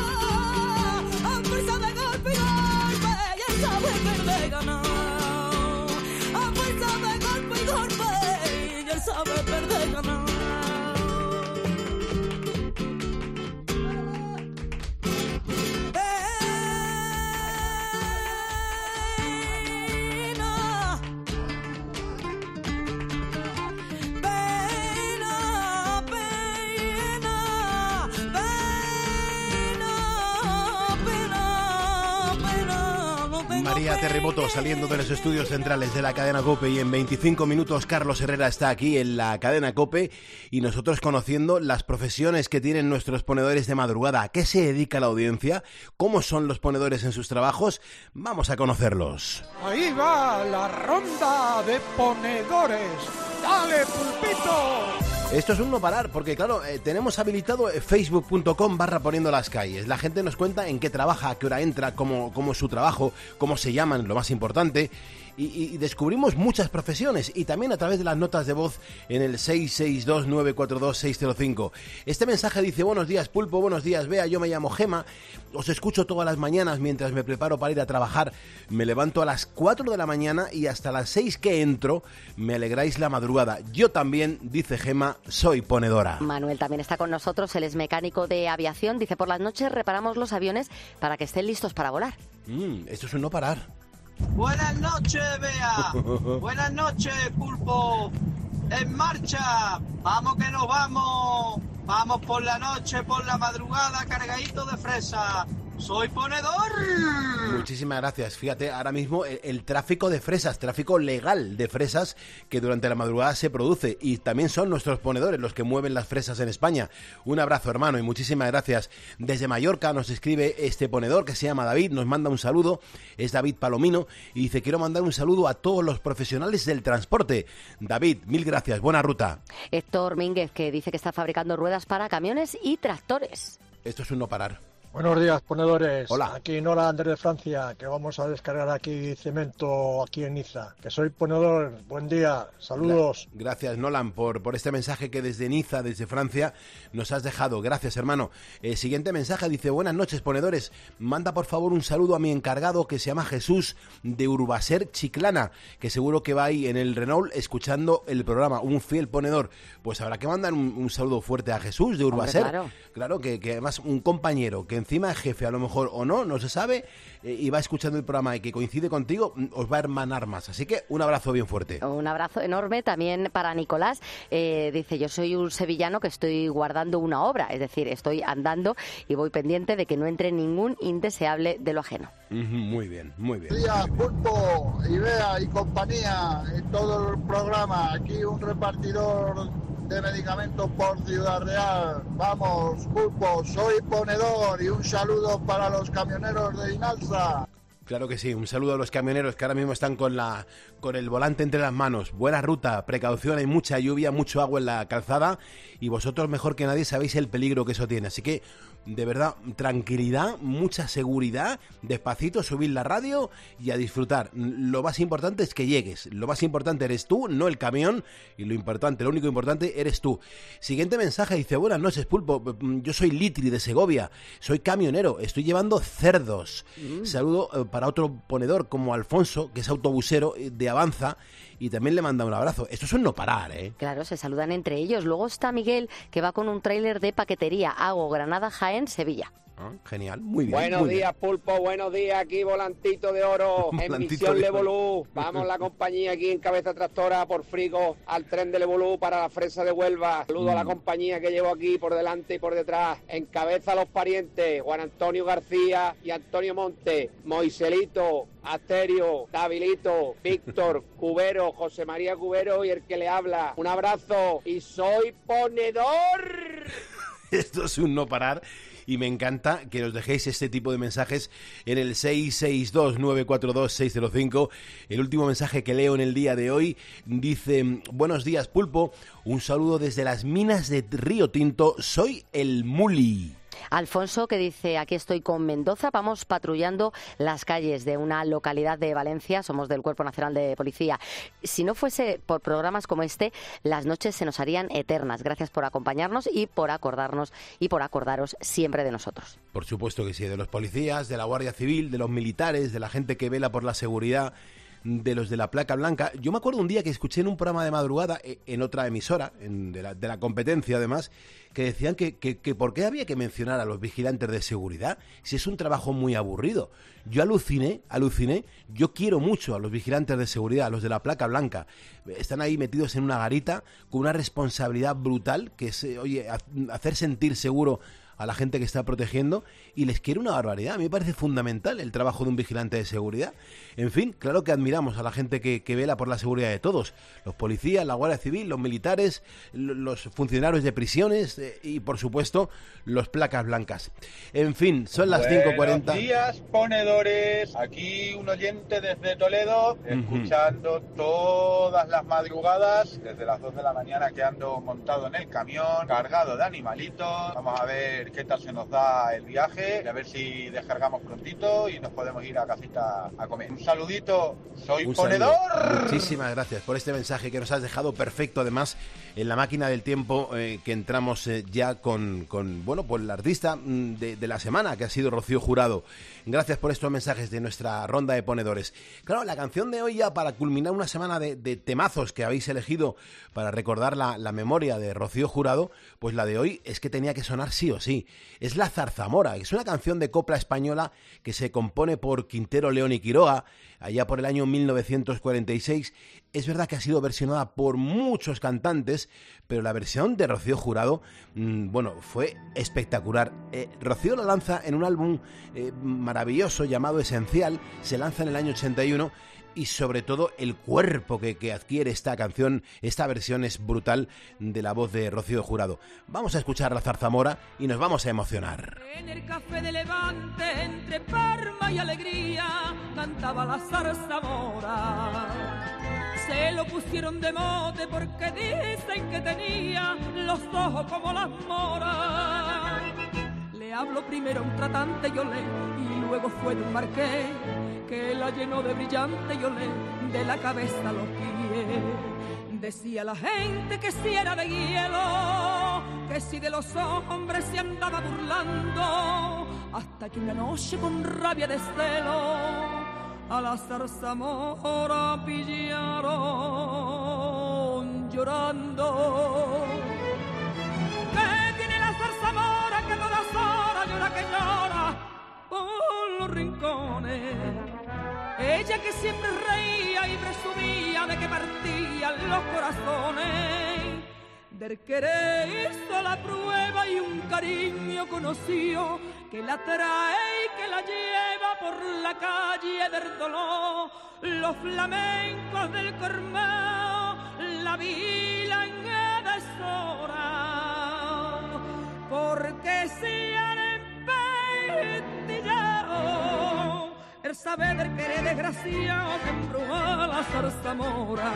María Terremoto saliendo de los estudios centrales de la cadena COPE, y en veinticinco minutos Carlos Herrera está aquí en la cadena COPE y nosotros conociendo las profesiones que tienen nuestros ponedores de madrugada. ¿A qué se dedica la audiencia? ¿Cómo son los ponedores en sus trabajos? Vamos a conocerlos. Ahí va la ronda de ponedores. ¡Dale, Pulpito! Esto es un no parar, porque claro, eh, tenemos habilitado facebook punto com barra poniendo las calles. La gente nos cuenta en qué trabaja, a qué hora entra, cómo, cómo es su trabajo, cómo se llaman, lo más importante. Y, y descubrimos muchas profesiones, y también a través de las notas de voz en el seis seis dos nueve cuatro dos seis cero cinco. Este mensaje dice: buenos días Pulpo, buenos días Bea, yo me llamo Gema, os escucho todas las mañanas mientras me preparo para ir a trabajar. Me levanto a las cuatro de la mañana y hasta las seis que entro me alegráis la madrugada. Yo también, dice Gema, soy ponedora. Manuel también está con nosotros, él es mecánico de aviación. Dice: por las noches reparamos los aviones para que estén listos para volar. Mm, esto es un no parar. Buenas noches, Bea. Buenas noches, Pulpo. En marcha. Vamos que nos vamos. Vamos por la noche, por la madrugada, cargadito de fresa. ¡Soy ponedor! Muchísimas gracias. Fíjate, ahora mismo el, el tráfico de fresas, tráfico legal de fresas que durante la madrugada se produce, y también son nuestros ponedores los que mueven las fresas en España. Un abrazo, hermano, y muchísimas gracias. Desde Mallorca nos escribe este ponedor que se llama David, nos manda un saludo, es David Palomino, y dice: quiero mandar un saludo a todos los profesionales del transporte. David, mil gracias, buena ruta. Héctor Mínguez, que dice que está fabricando ruedas para camiones y tractores. Esto es un no parar. Buenos días, ponedores. Hola. Aquí Nora Andrés de Francia, que vamos a descargar aquí cemento aquí en Niza. Que soy ponedor. Buen día. Saludos. Gracias, Nolan, por, por este mensaje que desde Niza, desde Francia, nos has dejado. Gracias, hermano. Eh, siguiente mensaje, dice: buenas noches, ponedores. Manda por favor un saludo a mi encargado, que se llama Jesús, de Urbaser, Chiclana, que seguro que va ahí en el Renault escuchando el programa. Un fiel ponedor. Pues habrá que mandar un, un saludo fuerte a Jesús de Urbaser. Hombre, claro, claro que, que además un compañero que encima es jefe, a lo mejor, o no, no se sabe, eh, y va escuchando el programa y que coincide contigo, os va a hermanar más. Así que un abrazo bien fuerte. Un abrazo enorme también para Nicolás. Eh, dice: yo soy un sevillano que estoy guardando una obra, es decir, estoy andando y voy pendiente de que no entre ningún indeseable de lo ajeno. Muy bien, muy bien. Buenos días, Pulpo, Ibea y compañía, en todo el programa. Aquí un repartidor de medicamentos por Ciudad Real. Vamos, Pulpo, soy ponedor, y un saludo para los camioneros de Inalsa. Claro que sí, un saludo a los camioneros que ahora mismo están con la con el volante entre las manos. Buena ruta, precaución, hay mucha lluvia, mucho agua en la calzada, y vosotros mejor que nadie sabéis el peligro que eso tiene. Así que, de verdad, tranquilidad, mucha seguridad, despacito, subid la radio y a disfrutar. Lo más importante es que llegues, lo más importante eres tú, no el camión, y lo importante, lo único importante eres tú. Siguiente mensaje, dice: buenas noches, Pulpo, yo soy Litri de Segovia, soy camionero, estoy llevando cerdos. Mm. Saludo eh, para otro ponedor como Alfonso, que es autobusero de Avanza, y también le manda un abrazo. Esto es un no parar, ¿eh? Claro, se saludan entre ellos. Luego está Miguel, que va con un tráiler de paquetería, Hago, Granada, Jaén, Sevilla. Ah, genial, muy bien. Buenos muy días, bien. Pulpo, buenos días, aquí Volantito de Oro, en Volantito Misión de Levolú. Vamos la compañía aquí en Cabeza Tractora por Frigo al tren de Levolú para la fresa de Huelva. Saludo mm. a la compañía que llevo aquí por delante y por detrás. En cabeza los parientes, Juan Antonio García y Antonio Monte, Moiselito, Asterio, Davilito, Víctor, Cubero, José María Cubero y el que le habla. Un abrazo y soy ponedor. Esto es un no parar. Y me encanta que nos dejéis este tipo de mensajes en el seis seis dos nueve cuatro dos seis cero cinco. El último mensaje que leo en el día de hoy dice: buenos días, Pulpo, un saludo desde las minas de Río Tinto, soy el Muli. Alfonso, que dice: aquí estoy con Mendoza, vamos patrullando las calles de una localidad de Valencia, somos del Cuerpo Nacional de Policía. Si no fuese por programas como este, las noches se nos harían eternas. Gracias por acompañarnos y por acordarnos y por acordaros siempre de nosotros. Por supuesto que sí, de los policías, de la Guardia Civil, de los militares, de la gente que vela por la seguridad, de los de la placa blanca. Yo me acuerdo un día que escuché en un programa de madrugada, en otra emisora, en, de, la, de la competencia además, que decían que, que, que por qué había que mencionar a los vigilantes de seguridad si es un trabajo muy aburrido. Yo aluciné, aluciné, yo quiero mucho a los vigilantes de seguridad, a los de la placa blanca. Están ahí metidos en una garita con una responsabilidad brutal, que es, oye, hacer sentir seguro a la gente que está protegiendo y les quiere una barbaridad. A mí me parece fundamental el trabajo de un vigilante de seguridad. En fin, claro que admiramos a la gente que, que vela por la seguridad de todos, los policías, la Guardia Civil, los militares, los funcionarios de prisiones eh, y, por supuesto, los placas blancas. En fin, son las cinco cuarenta. Buenos días, ponedores. Aquí un oyente desde Toledo, escuchando uh-huh. todas las madrugadas, desde las dos de la mañana que ando montado en el camión, cargado de animalitos. Vamos a ver qué tal se nos da el viaje, y a ver si descargamos prontito y nos podemos ir a casita a comer. Un saludito, soy un ponedor. Saludo. Muchísimas gracias por este mensaje que nos has dejado perfecto, además, en la máquina del tiempo eh, que entramos eh, ya con, con, bueno, pues la artista de, de la semana, que ha sido Rocío Jurado. Gracias por estos mensajes de nuestra ronda de ponedores. Claro, la canción de hoy, ya para culminar una semana de, de temazos que habéis elegido para recordar la, la memoria de Rocío Jurado, pues la de hoy es que tenía que sonar sí o sí. Es La Zarzamora, es una canción de copla española que se compone por Quintero, León y Quiroga, allá por el año mil novecientos cuarenta y seis. Es verdad que ha sido versionada por muchos cantantes, pero la versión de Rocío Jurado, mmm, bueno, fue espectacular. Eh, Rocío la lanza en un álbum eh, maravilloso llamado Esencial, se lanza en el año ochenta y uno, y sobre todo el cuerpo que, que adquiere esta canción, esta versión es brutal de la voz de Rocío Jurado. Vamos a escuchar La Zarzamora y nos vamos a emocionar. En el café de Levante, entre Parma y alegría, cantaba la zarzamora. Se lo pusieron de mote porque dicen que tenía los ojos como las moras. Le habló primero a un tratante y olé, y luego fue de un marqués que la llenó de brillante y olé, de la cabeza a los pies. Decía la gente que si era de hielo, que si de los hombres se andaba burlando, hasta que una noche con rabia de celo a la zarzamora pillaron llorando. ¿Qué tiene la zarzamora que todas horas llora que llora por los rincones? Ella que siempre reía y presumía de que partían los corazones. Del querer hizo la prueba y un cariño conoció que la trae y que la lleva por la calle del dolor. Los flamencos del Cormao la vilan a deshora, porque se han empestillado el saber del querer desgraciado que embruja la zarzamora.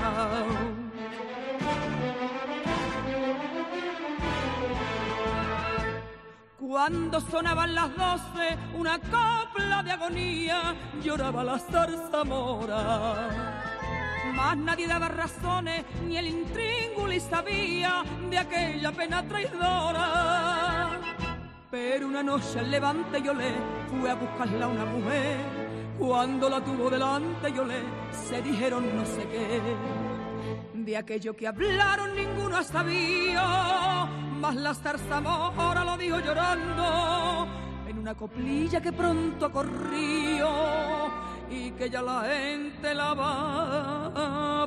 Cuando sonaban las doce, una copla de agonía, lloraba la zarzamora. Más nadie daba razones, ni el intríngulis sabía de aquella pena traidora. Pero una noche al Levante yo le fue a buscarla una mujer. Cuando la tuvo delante yo le se dijeron no sé qué. De aquello que hablaron ninguno ha sabido, mas la zarzamora lo dijo llorando en una coplilla que pronto corrió y que ya la gente la va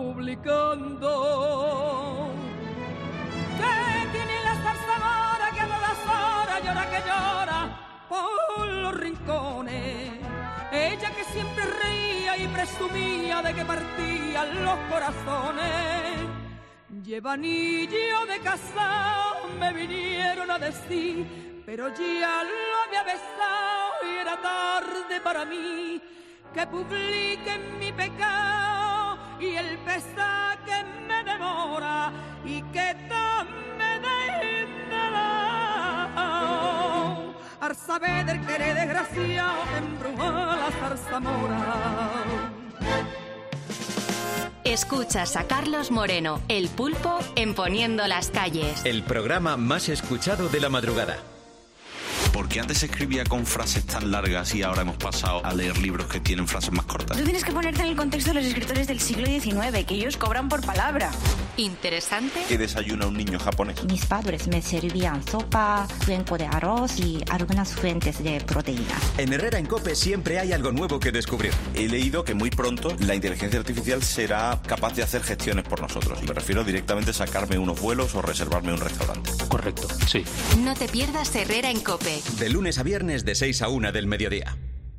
publicando. ¿Qué tiene la zarzamora que a todas horas llora que llora por los rincones? Ella que siempre reía y presumía de que partían los corazones. Lleva anillo de casado, me vinieron a decir, pero ya lo había besado y era tarde para mí. Que publiquen mi pecado y el pesar que me demora y que tan me dejen de lado. Al saber del querer desgraciado que embruja la zarzamora. Escuchas a Carlos Moreno, El Pulpo, en Poniendo las Calles. El programa más escuchado de la madrugada. ¿Por qué antes se escribía con frases tan largas y ahora hemos pasado a leer libros que tienen frases más cortas? Tú tienes que ponerte en el contexto de los escritores del siglo diecinueve, que ellos cobran por palabra. Interesante. ¿Qué desayuna un niño japonés? Mis padres me servían sopa, cuenco de arroz y algunas fuentes de proteína. En Herrera en COPE siempre hay algo nuevo que descubrir. He leído que muy pronto la inteligencia artificial será capaz de hacer gestiones por nosotros. Me refiero directamente a sacarme unos vuelos o reservarme un restaurante. Correcto, sí. No te pierdas Herrera en COPE. De lunes a viernes de seis a una del mediodía.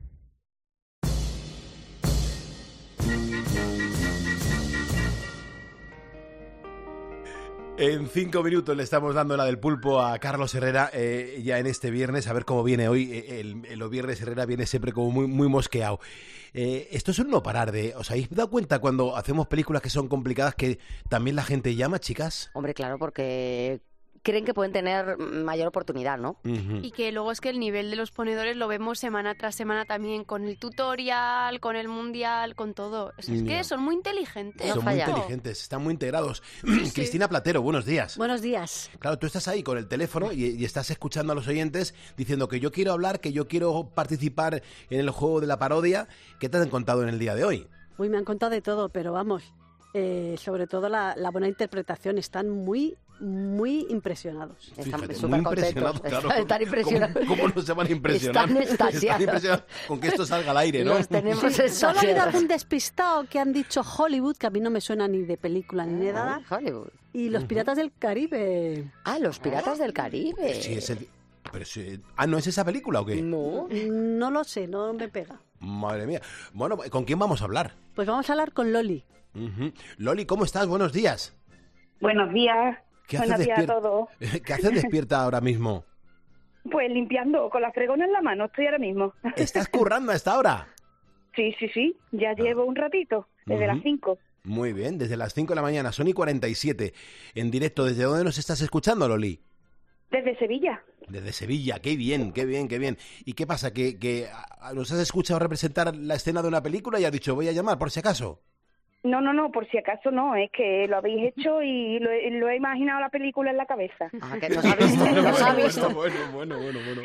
En cinco minutos le estamos dando la del pulpo a Carlos Herrera, eh, ya en este viernes, a ver cómo viene hoy. Eh, el, el, los viernes Herrera viene siempre como muy, muy mosqueado. Eh, esto es un no parar de... ¿Os habéis dado cuenta cuando hacemos películas que son complicadas que también la gente llama, chicas? Hombre, claro, porque creen que pueden tener mayor oportunidad, ¿no? Uh-huh. Y que luego es que el nivel de los ponedores lo vemos semana tras semana también con el tutorial, con el mundial, con todo. O sea, es Ya. que son muy inteligentes. Son muy inteligentes, están muy integrados. Cristina Platero, buenos días. Buenos días. Claro, tú estás ahí con el teléfono y, y estás escuchando a los oyentes diciendo que yo quiero hablar, que yo quiero participar en el juego de la parodia. ¿Qué te han contado en el día de hoy? Uy, me han contado de todo, pero vamos, eh, sobre todo la, la buena interpretación. Están muy, muy impresionados. Fíjate, muy impresionados, claro. Están impresionados. ¿Cómo, ¿Cómo no se van a impresionar? Están extasiados. Están impresionados con que esto salga al aire, ¿no? Los tenemos Sí, solo ha habido exagerados. algún despistado que han dicho Hollywood, que a mí no me suena ni de película ni de nada. Hollywood. Y los Piratas del Caribe. Ah, los Piratas del Caribe. Sí, es el... Pero sí... Ah, ¿no es esa película o qué? No. No lo sé, no me pega. Madre mía. Bueno, ¿con quién vamos a hablar? Pues vamos a hablar con Loli. Uh-huh. Loli, ¿cómo estás? Buenos días. Buenos días. ¿Qué Buenos haces días a despier- todos. ¿Qué haces despierta ahora mismo? Pues limpiando, con la fregona en la mano, estoy ahora mismo. ¿Estás currando a esta hora? Sí, sí, sí, ya llevo un ratito, desde Ujú. las cinco. Muy bien, desde las cinco de la mañana, son y cuarenta y siete. En directo, ¿desde dónde nos estás escuchando, Loli? Desde Sevilla. Desde Sevilla, qué bien, qué bien, qué bien. ¿Y qué pasa? ¿Que, que a- nos has escuchado representar la escena de una película y has dicho, voy a llamar por si acaso? No, no, no, por si acaso no, es que lo habéis hecho y lo, he- lo he imaginado la película en la cabeza. Ah, que nos ha visto, nos ha visto. Bueno, bueno, bueno, bueno.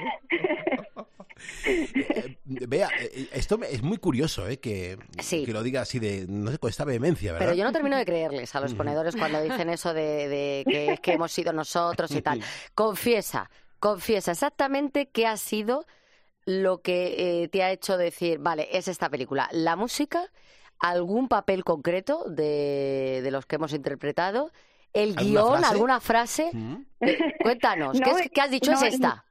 Eh, Vea, eh, esto me- es muy curioso, ¿eh? Que, Sí. que lo diga así de, no sé, con esta vehemencia, ¿verdad? Pero yo no termino de creerles a los ponedores cuando dicen eso de, de que es que hemos sido nosotros y tal. Confiesa, confiesa exactamente qué ha sido lo que eh, te ha hecho decir, vale, es esta película. La música, algún papel concreto de, de los que hemos interpretado, el ¿Alguna guión, frase? alguna frase. Eh, cuéntanos, No, ¿qué, es- qué has dicho no, es esta?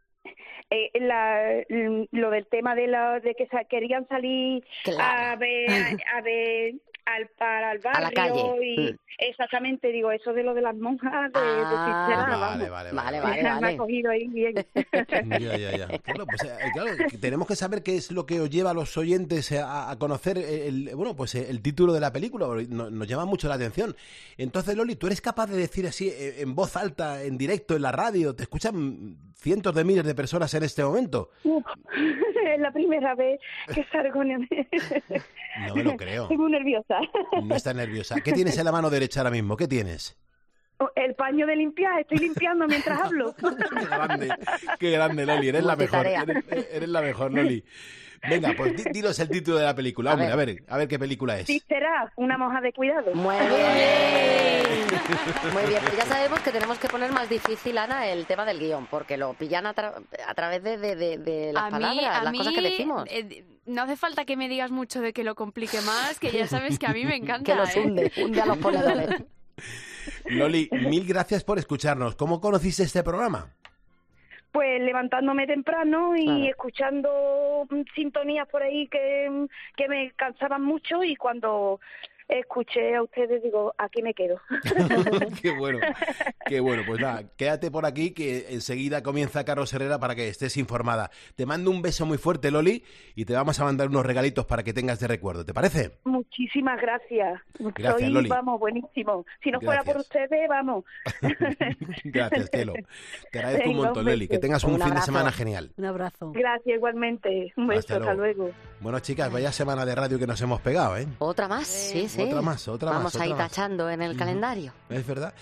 Eh, la, lo del tema de la de que sa- querían salir a ver a ver al para el barrio A la calle. y Mm. exactamente digo eso de lo de las monjas de, de Ah, Cisterna, vale, vamos. vale, vale, Vale, vale. vale, Me vale. ha cogido ahí bien. Ya, ya, ya. Claro, pues, eh, claro, que tenemos que saber qué es lo que os lleva a los oyentes a, a conocer el, bueno, pues el título de la película. porque no- Nos llama mucho la atención. Entonces, Loli, ¿tú eres capaz de decir así eh, en voz alta, en directo, en la radio? ¿Te escuchan cientos de miles de personas en este momento? Uf, es la primera vez que salgo en No me lo creo. Estoy muy nerviosa. No estás nerviosa. ¿Qué tienes en la mano derecha ahora mismo? ¿Qué tienes? El paño de limpiar, estoy limpiando mientras hablo. Qué grande, qué grande, Loli. Eres la mejor. Multitarea. Eres, eres la mejor, Loli. Venga, pues di- dinos el título de la película. Hombre, a ver, a ver qué película es. Sí, será una monja de cuidado. Muy bien. Muy bien, pero ya sabemos que tenemos que poner más difícil, Ana, el tema del guión, porque lo pillan a, tra- a través de, de, de, de las A mí- palabras, a las cosas que mí, decimos. eh, no hace falta que me digas mucho de que lo complique más, que ya sabes que a mí me encanta. Que los ¿eh? hunde, hunde a los ponedores. Loli, mil gracias por escucharnos. ¿Cómo conociste este programa? Pues levantándome temprano y Claro. escuchando mm, sintonías por ahí que, mm, que me cansaban mucho y cuando escuché a ustedes digo, aquí me quedo. Qué bueno, qué bueno. Pues nada, quédate por aquí que enseguida comienza Carlos Herrera para que estés informada. Te mando un beso muy fuerte, Loli, y te vamos a mandar unos regalitos para que tengas de recuerdo. ¿Te parece? Muchísimas gracias. Gracias, Soy, Loli. vamos, buenísimo. Si no fuera por ustedes, vamos. Gracias, cielo. Te agradezco un Venga, montón, un Loli. Que beso. tengas un, Un fin de abrazo. semana genial. Un abrazo. Gracias igualmente. Un beso, Hasta hasta luego. luego. Bueno, chicas, vaya semana de radio que nos hemos pegado, ¿eh? Otra más, sí, sí. Otra más, otra más, Vamos otra ahí más. tachando en el Ujú. calendario. Es verdad.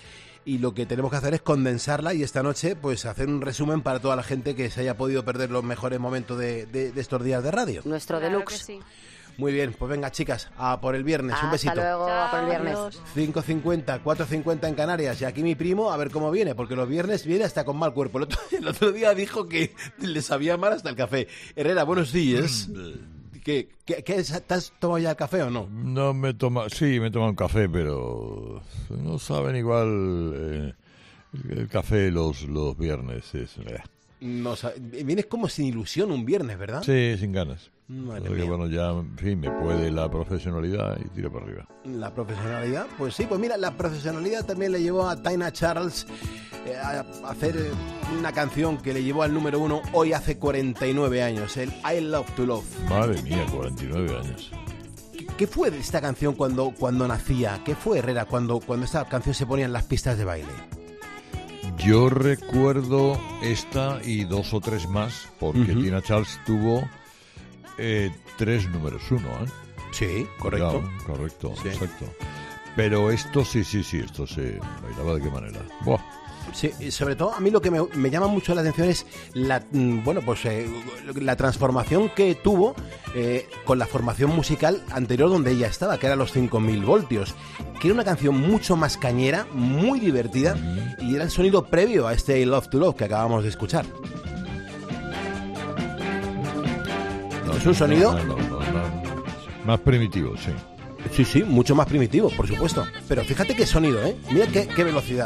y lo que tenemos que hacer es condensarla y esta noche pues hacer un resumen para toda la gente que se haya podido perder los mejores momentos de, de, de estos días de radio. Nuestro Claro deluxe. que sí. Muy bien, pues venga chicas, a por el viernes, un besito. Hasta luego, a por el viernes. cinco cincuenta, cuatro cincuenta en Canarias. Y aquí mi primo, a ver cómo viene, porque los viernes viene hasta con mal cuerpo. El otro, el otro día dijo que le sabía mal hasta el café. Herrera, buenos días. ¿Qué, qué, qué, ¿Te has tomado ya el café o no? No me toma, sí, me he tomado un café, pero no saben igual eh, el café los, los viernes. Es, eh. No, vienes como sin ilusión un viernes, ¿verdad? Sí, sin ganas. Madre Porque, mía. bueno, ya, en fin, me puede la profesionalidad y tiro para arriba. La profesionalidad, pues sí, pues mira, la profesionalidad también le llevó a Tina Charles eh, a hacer eh, una canción que le llevó al número uno hoy hace cuarenta y nueve años, el I Love to Love. Madre mía, cuarenta y nueve años. ¿Qué, qué fue de esta canción cuando, cuando nacía? ¿Qué fue, Herrera, cuando, cuando esta canción se ponía en las pistas de baile? Yo recuerdo esta y dos o tres más, porque Ujú. Tina Charles tuvo eh, tres números uno, ¿eh? Sí, correcto. Claro, correcto, Sí. exacto. Pero esto sí, sí, sí, esto se bailaba de qué manera. Buah. Sí, y sobre todo a mí lo que me, me llama mucho la atención es la mm, bueno pues eh, la transformación que tuvo eh, con la formación musical anterior donde ella estaba, que era los cinco mil voltios, que era una canción mucho más cañera, muy divertida, y era el sonido previo a este I Love to Love que acabamos de escuchar. No, Es un sonido no, no, no, no. Más primitivo, sí. sí, sí, mucho más primitivo, por supuesto, pero fíjate qué sonido, ¿eh? Mira qué, qué velocidad.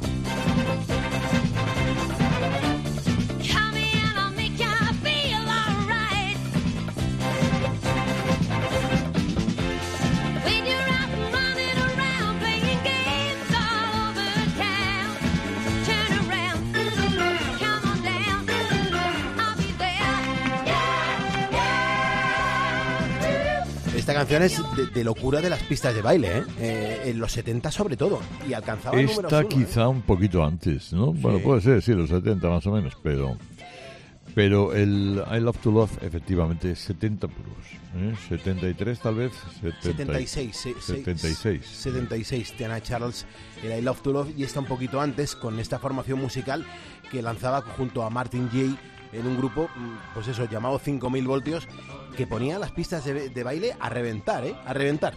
Esta canción es de, de locura de las pistas de baile, ¿eh? Eh, en los setenta sobre todo, y alcanzaba números Esta uno, quizá ¿eh? un poquito antes, ¿no? Bueno, Sí. puede ser, sí, los setenta más o menos, pero pero el I Love to Love efectivamente setenta puros, ¿eh? setenta y tres tal vez, setenta, setenta y seis, se- se- setenta y seis. setenta y seis, Tina Charles, era I Love to Love, y está un poquito antes con esta formación musical que lanzaba junto a Martin Gaye en un grupo, mm, pues eso, llamado cinco mil voltios, que ponía las pistas de, de baile a reventar, ¿eh? A reventar.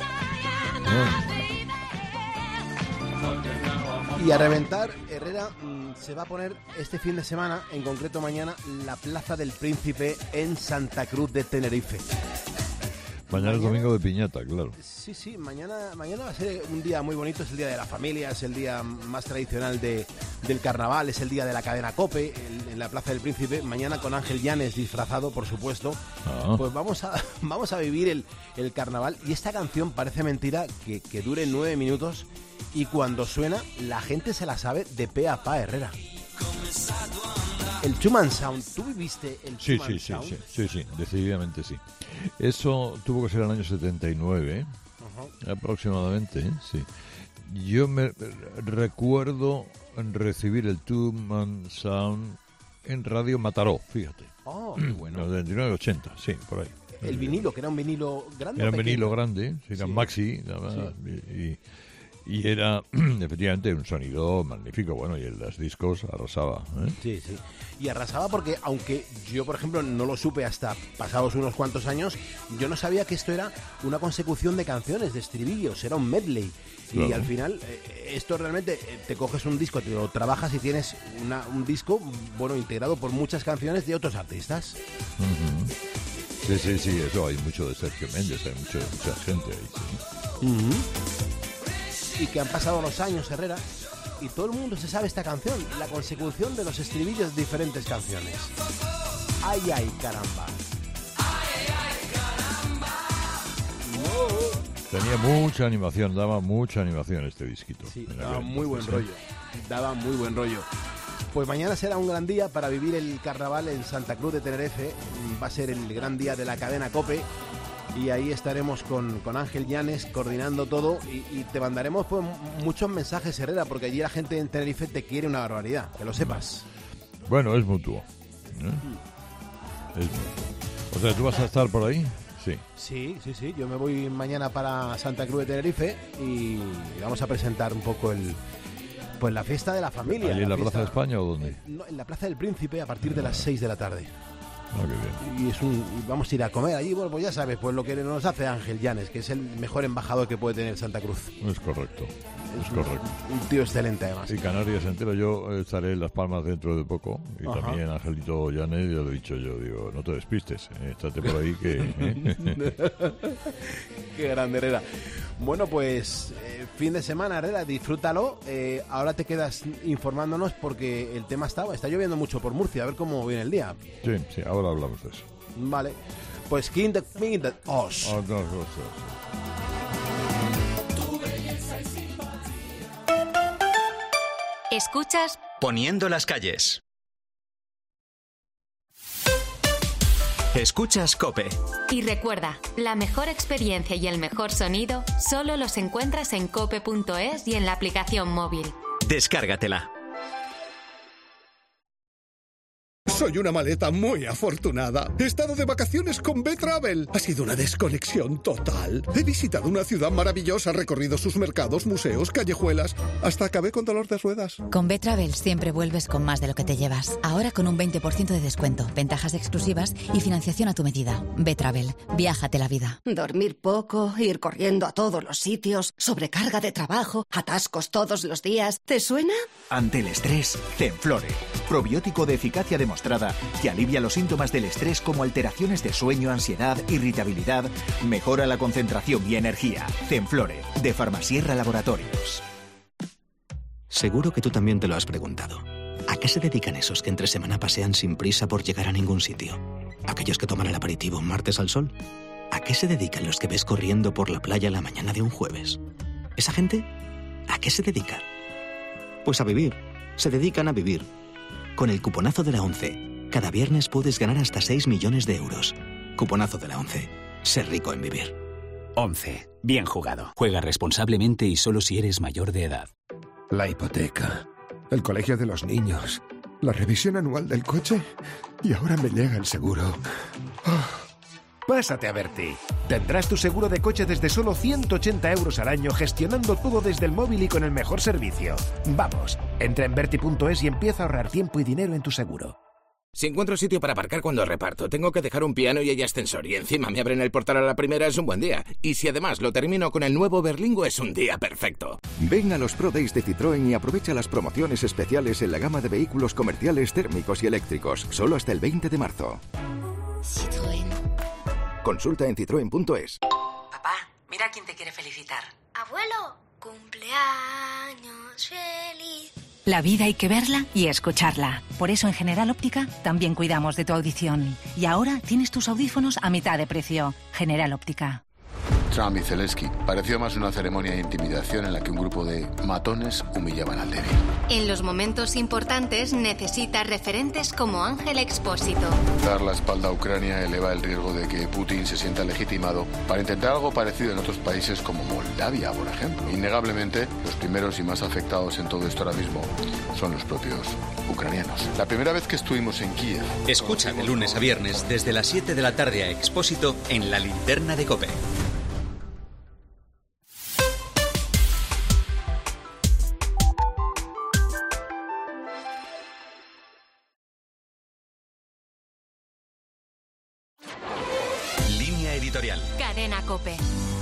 Y a reventar, Herrera mm, se va a poner este fin de semana, en concreto mañana, la Plaza del Príncipe en Santa Cruz de Tenerife. Mañana es domingo de piñata, claro. Sí, sí, mañana, mañana va a ser un día muy bonito, es el día de la familia, es el día más tradicional de, del carnaval, es el día de la cadena COPE, el- en la Plaza del Príncipe, mañana con Ángel Llanes disfrazado, por supuesto. Ah. Pues vamos a, vamos a vivir el, el carnaval, y esta canción parece mentira que, que dure nueve minutos, y cuando suena la gente se la sabe de pe a pa, Herrera. El Two Man Sound, ¿tú viviste el Sí, Two sí, Man sí, Sound? sí, sí, sí, decididamente sí. Eso tuvo que ser en el año setenta y nueve, ¿eh? Ajá. Aproximadamente, ¿eh? Sí. Yo me recuerdo recibir el Two Man Sound en Radio Mataró, fíjate. Oh, qué bueno. setenta y nueve ochenta, sí, por ahí. El vinilo, que era un vinilo grande. Era o un pequeño? vinilo grande, sí, era Sí. maxi, nada más, y, y era efectivamente un sonido magnífico, bueno, y en los discos arrasaba, ¿eh? Sí, sí. Y arrasaba porque, aunque yo, por ejemplo, no lo supe hasta pasados unos cuantos años, yo no sabía que esto era una consecución de canciones, de estribillos, era un medley. Y Claro. al final, eh, esto realmente, eh, te coges un disco, te lo trabajas y tienes una, un disco, bueno, integrado por muchas canciones de otros artistas. Ujú. Sí, sí, sí, eso hay mucho de Sergio Méndez, hay mucho, mucha gente ahí, sí. Ujú. Y que han pasado los años, Herrera, y todo el mundo se sabe esta canción, la consecución de los estribillos de diferentes canciones. Ay, ay, caramba. Tenía mucha animación, daba mucha animación este disquito. Sí, en daba aquel muy buen entonces, rollo. ¿eh? Daba muy buen rollo. Pues mañana será un gran día para vivir el carnaval en Santa Cruz de Tenerife. Va a ser el gran día de la cadena COPE. Y ahí estaremos con, con Ángel Llanes coordinando todo. Y, y te mandaremos pues, muchos mensajes, Herrera, porque allí la gente en Tenerife te quiere una barbaridad, que lo sepas. Bueno, es mutuo. ¿eh? Es mutuo. O sea, ¿tú vas a estar por ahí? Sí. Sí, sí, sí. Yo me voy mañana para Santa Cruz de Tenerife y vamos a presentar un poco el, Pues la fiesta de la familia. ¿Allí en la, la Plaza de España o dónde? No, en la Plaza del Príncipe a partir de las seis de la tarde. Ah, qué bien. Y es un, y vamos a ir a comer allí, bueno, pues ya sabes, pues lo que nos hace Ángel Llanes, que es el mejor embajador que puede tener Santa Cruz. Es correcto, es, es correcto. Un, un tío excelente, además. Y Canarias entero, yo estaré en Las Palmas dentro de poco, y Ajá. también Angelito Llanes, ya lo he dicho yo, digo, no te despistes, eh, estate por ahí que... ¿eh? Qué grande, Herrera. Bueno, pues eh, fin de semana, Herrera, disfrútalo. Eh, ahora te quedas informándonos porque el tema está, está lloviendo mucho por Murcia, a ver cómo viene el día. Sí, sí, ahora hablamos de eso. Vale, pues King the King the Os. Oh, no, no, no. Escuchas Poniendo las calles. Escuchas COPE. y recuerda, la mejor experiencia y el mejor sonido solo los encuentras en cope punto es y en la aplicación móvil. Descárgatela. Soy una maleta muy afortunada. He estado de vacaciones con B-Travel. Ha sido una desconexión total. He visitado una ciudad maravillosa, recorrido sus mercados, museos, callejuelas. Hasta acabé con dolor de ruedas. Con B-Travel siempre vuelves con más de lo que te llevas. Ahora con un veinte por ciento de descuento, ventajas exclusivas y financiación a tu medida. B-Travel. Viájate la vida. Dormir poco, ir corriendo a todos los sitios, sobrecarga de trabajo, atascos todos los días. ¿Te suena? Ante el estrés, Zenflore. Probiótico de eficacia demostrada que alivia los síntomas del estrés como alteraciones de sueño, ansiedad, irritabilidad, mejora la concentración y energía. Zenflore, de Farmasierra Laboratorios. Seguro que tú también te lo has preguntado. ¿A qué se dedican esos que entre semana pasean sin prisa por llegar a ningún sitio? ¿Aquellos que toman el aperitivo un martes al sol? ¿A qué se dedican los que ves corriendo por la playa la mañana de un jueves? ¿Esa gente? ¿A qué se dedica? Pues a vivir. Se dedican a vivir. Con el cuponazo de la ONCE, cada viernes puedes ganar hasta seis millones de euros. Cuponazo de la ONCE. Ser rico en vivir. ONCE. Bien jugado. Juega responsablemente y solo si eres mayor de edad. La hipoteca, el colegio de los niños, la revisión anual del coche y ahora me llega el seguro. Oh. Pásate a Berti. Tendrás tu seguro de coche desde solo ciento ochenta euros al año, gestionando todo desde el móvil y con el mejor servicio. Vamos, entra en Berti punto es y empieza a ahorrar tiempo y dinero en tu seguro. Si encuentro sitio para aparcar cuando reparto, tengo que dejar un piano y hay ascensor y encima me abren el portal a la primera, es un buen día. Y si además lo termino con el nuevo Berlingo, es un día perfecto. Ven a los Pro Days de Citroën y aprovecha las promociones especiales en la gama de vehículos comerciales térmicos y eléctricos, solo hasta el veinte de marzo. Citroën. Consulta en citroen punto es. Papá, mira quién te quiere felicitar. Abuelo, cumpleaños feliz. La vida hay que verla y escucharla. Por eso en General Óptica también cuidamos de tu audición. Y ahora tienes tus audífonos a mitad de precio. General Óptica. Trump y Zelensky. Pareció más una ceremonia de intimidación en la que un grupo de matones humillaban al débil. En los momentos importantes necesita referentes como Ángel Expósito. Dar la espalda a Ucrania eleva el riesgo de que Putin se sienta legitimado para intentar algo parecido en otros países como Moldavia, por ejemplo. Innegablemente, los primeros y más afectados en todo esto ahora mismo son los propios ucranianos. La primera vez que estuvimos en Kiev... Escucha de lunes a viernes desde las siete de la tarde a Expósito en la linterna de COPE. Editorial. Cadena COPE.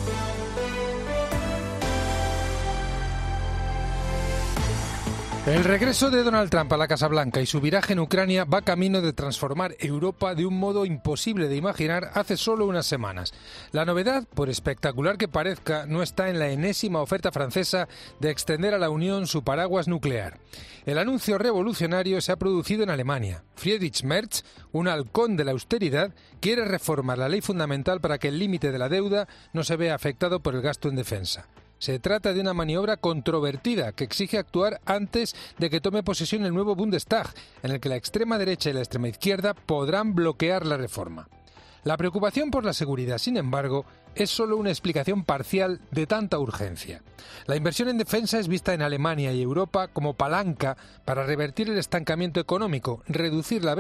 El regreso de Donald Trump a la Casa Blanca y su viraje en Ucrania va camino de transformar Europa de un modo imposible de imaginar hace solo unas semanas. La novedad, por espectacular que parezca, no está en la enésima oferta francesa de extender a la Unión su paraguas nuclear. El anuncio revolucionario se ha producido en Alemania. Friedrich Merz, un halcón de la austeridad, quiere reformar la ley fundamental para que el límite de la deuda no se vea afectado por el gasto en defensa. Se trata de una maniobra controvertida que exige actuar antes de que tome posesión el nuevo Bundestag, en el que la extrema derecha y la extrema izquierda podrán bloquear la reforma. La preocupación por la seguridad, sin embargo, es solo una explicación parcial de tanta urgencia. La inversión en defensa es vista en Alemania y Europa como palanca para revertir el estancamiento económico, reducir la brecha